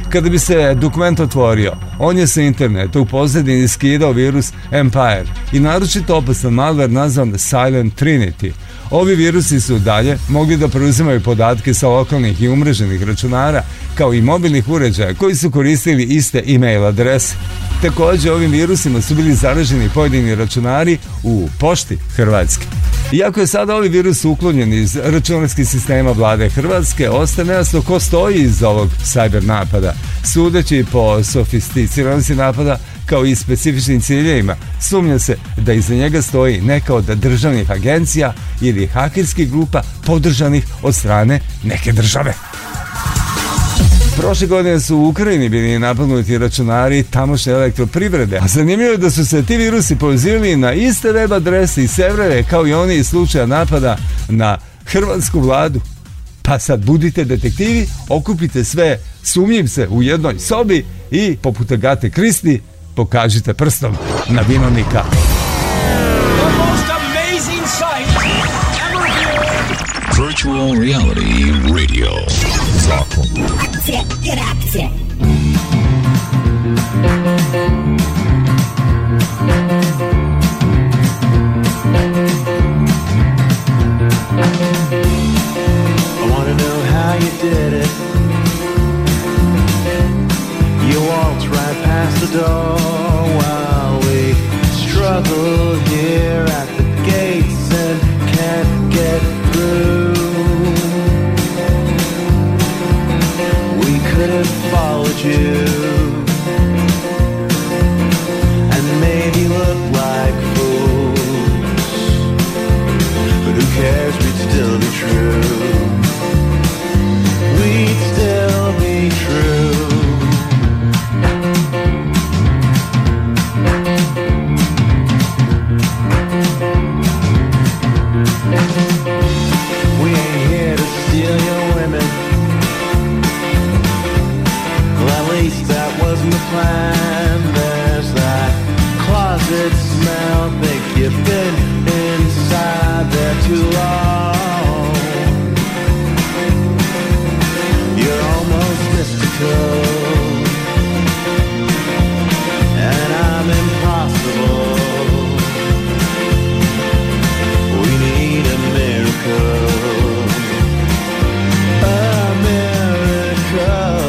Kada bi se dokument otvorio, on je sa interneta u pozadini skidao virus Empire i naročito opasan malware nazvan Silent Trinity. Ovi virusi su dalje mogli da preuzimaju podatke sa lokalnih i umreženih računara, kao i mobilnih uređaja koji su koristili iste e-mail adrese. Takođe, ovim virusima su bili zaraženi pojedini računari u Pošti Hrvatske. Iako je sada ovaj virus uklonjen iz računarskih sistema vlade Hrvatske, ostaje nejasno ko stoji iza ovog cyber napada. Sudeći po sofisticiranosti napada, kao i specifičnim ciljevima, sumnja se da iza njega stoji neka od državnih agencija ili hakerskih grupa podržanih od strane neke države. Prošle godine su u Ukrajini bili napadnuti računari tamošnje elektroprivrede, a zanimljivo je da su se ti virusi pozivali na iste web adrese i servere kao i oni iz slučaja napada na hrvatsku vladu. Pa sad budite detektivi, okupite sve sumnjivce u jednoj sobi i poput Agate Kristi pokažite prstom na vinovnika. Virtual reality radio. Zakon. Akcije i reakcije. I wanna know how you did it. You walked right past the door while we struggle here at the gates and can't get through. We could have followed you and made you look like fools, but who cares, we'd still be true. We'd still be true. We ain't here to steal your women. Well, at least that wasn't the plan. There's that closet smell. Think you've been inside there too long. You're almost mystical, and I'm impossible. We need a miracle, a miracle.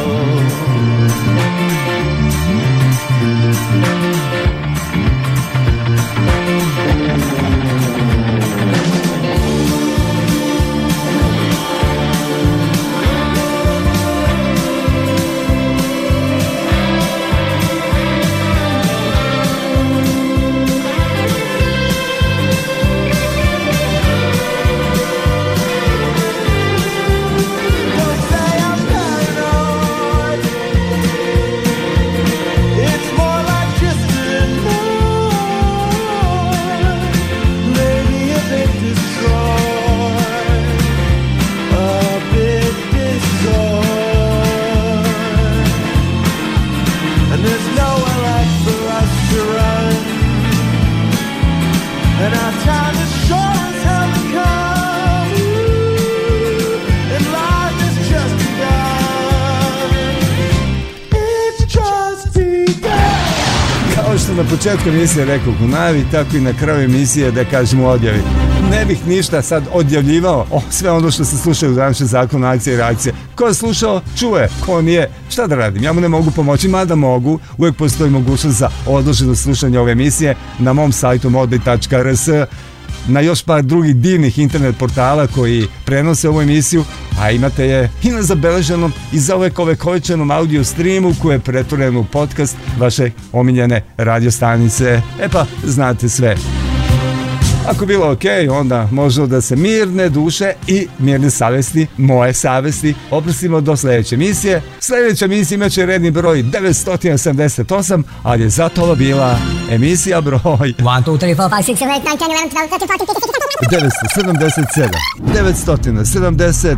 Na početku emisije rekao u najavi, tako i na kraju emisije da kažemo odjavi. Ne bih ništa sad odjavljivao o, sve ono što se slušaju u današnjem zakonu akcije i reakcije. Ko je slušao, čuje, ko nije, šta da radim? Ja mu ne mogu pomoći, mada mogu. Uvijek postoji mogućnost za odloženo slušanje ove emisije na mom sajtu modli tačka r s, na još par drugih divnih internet portala koji prenose ovu emisiju, a imate je i na zabeleženom i zauvek ovekovečenom audio streamu koji je pretvoren u podcast vaše omiljene radio stanice. E pa, znate sve. Ako bilo ok, onda možemo da se mirne duše i mirne savesti, moje savesti, oprostimo do sledeće emisije. Sledeća emisija imaće redni broj devetsto sedamdeset osam, ali je zato ova bila emisija broj one, two, three, four, five, six, seven, eight, nine, ten, eleven, twelve, thirteen, fourteen, fifteen, sixteen, devetsto sedamdeset sedam. devetsto sedamdeset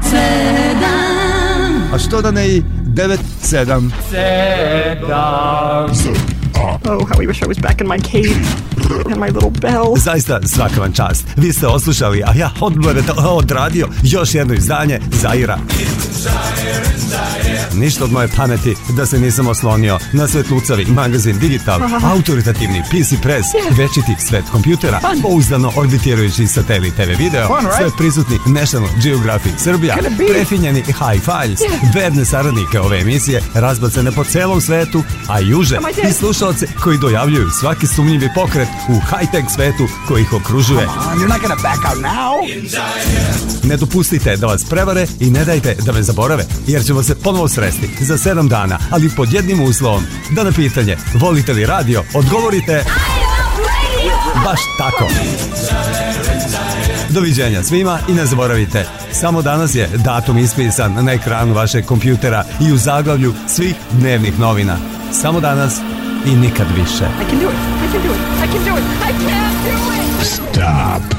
sedam. A što da ne i devet sedam. sedam. Oh, how I wish I was back in my cave. And my little bell. Zaista svaka vam čast. Vi ste oslušali, a ja odmorete odradio još jedno izdanje Zaira. Ništa od moje pameti da se nisam oslonio na Svetlucavi magazin Digital, autoritativni P C Press, večiti svet kompjutera, pouzdano orbitirajući satelit T V video, sve prisutni National Geographic Srbija, prefinjeni High Files, verne saradnike ove emisije, razbacane po celom svetu, a juže i slušalce koji dojavljuju svaki sumnjivi pokret u high-tech svetu koji ih okružuje. Ne dopustite da vas prevare i ne dajte da me zaborave, jer ćemo se ponovo sresti za sedam dana, ali pod jednim uslovom, da na pitanje volite li radio odgovorite baš tako. Doviđenja svima i ne zaboravite, samo danas je datum ispisan na ekranu vašeg kompjutera i u zaglavlju svih dnevnih novina. Samo danas i nikad više. I can do it. I can do it. I can do it. I can't do it. Stop.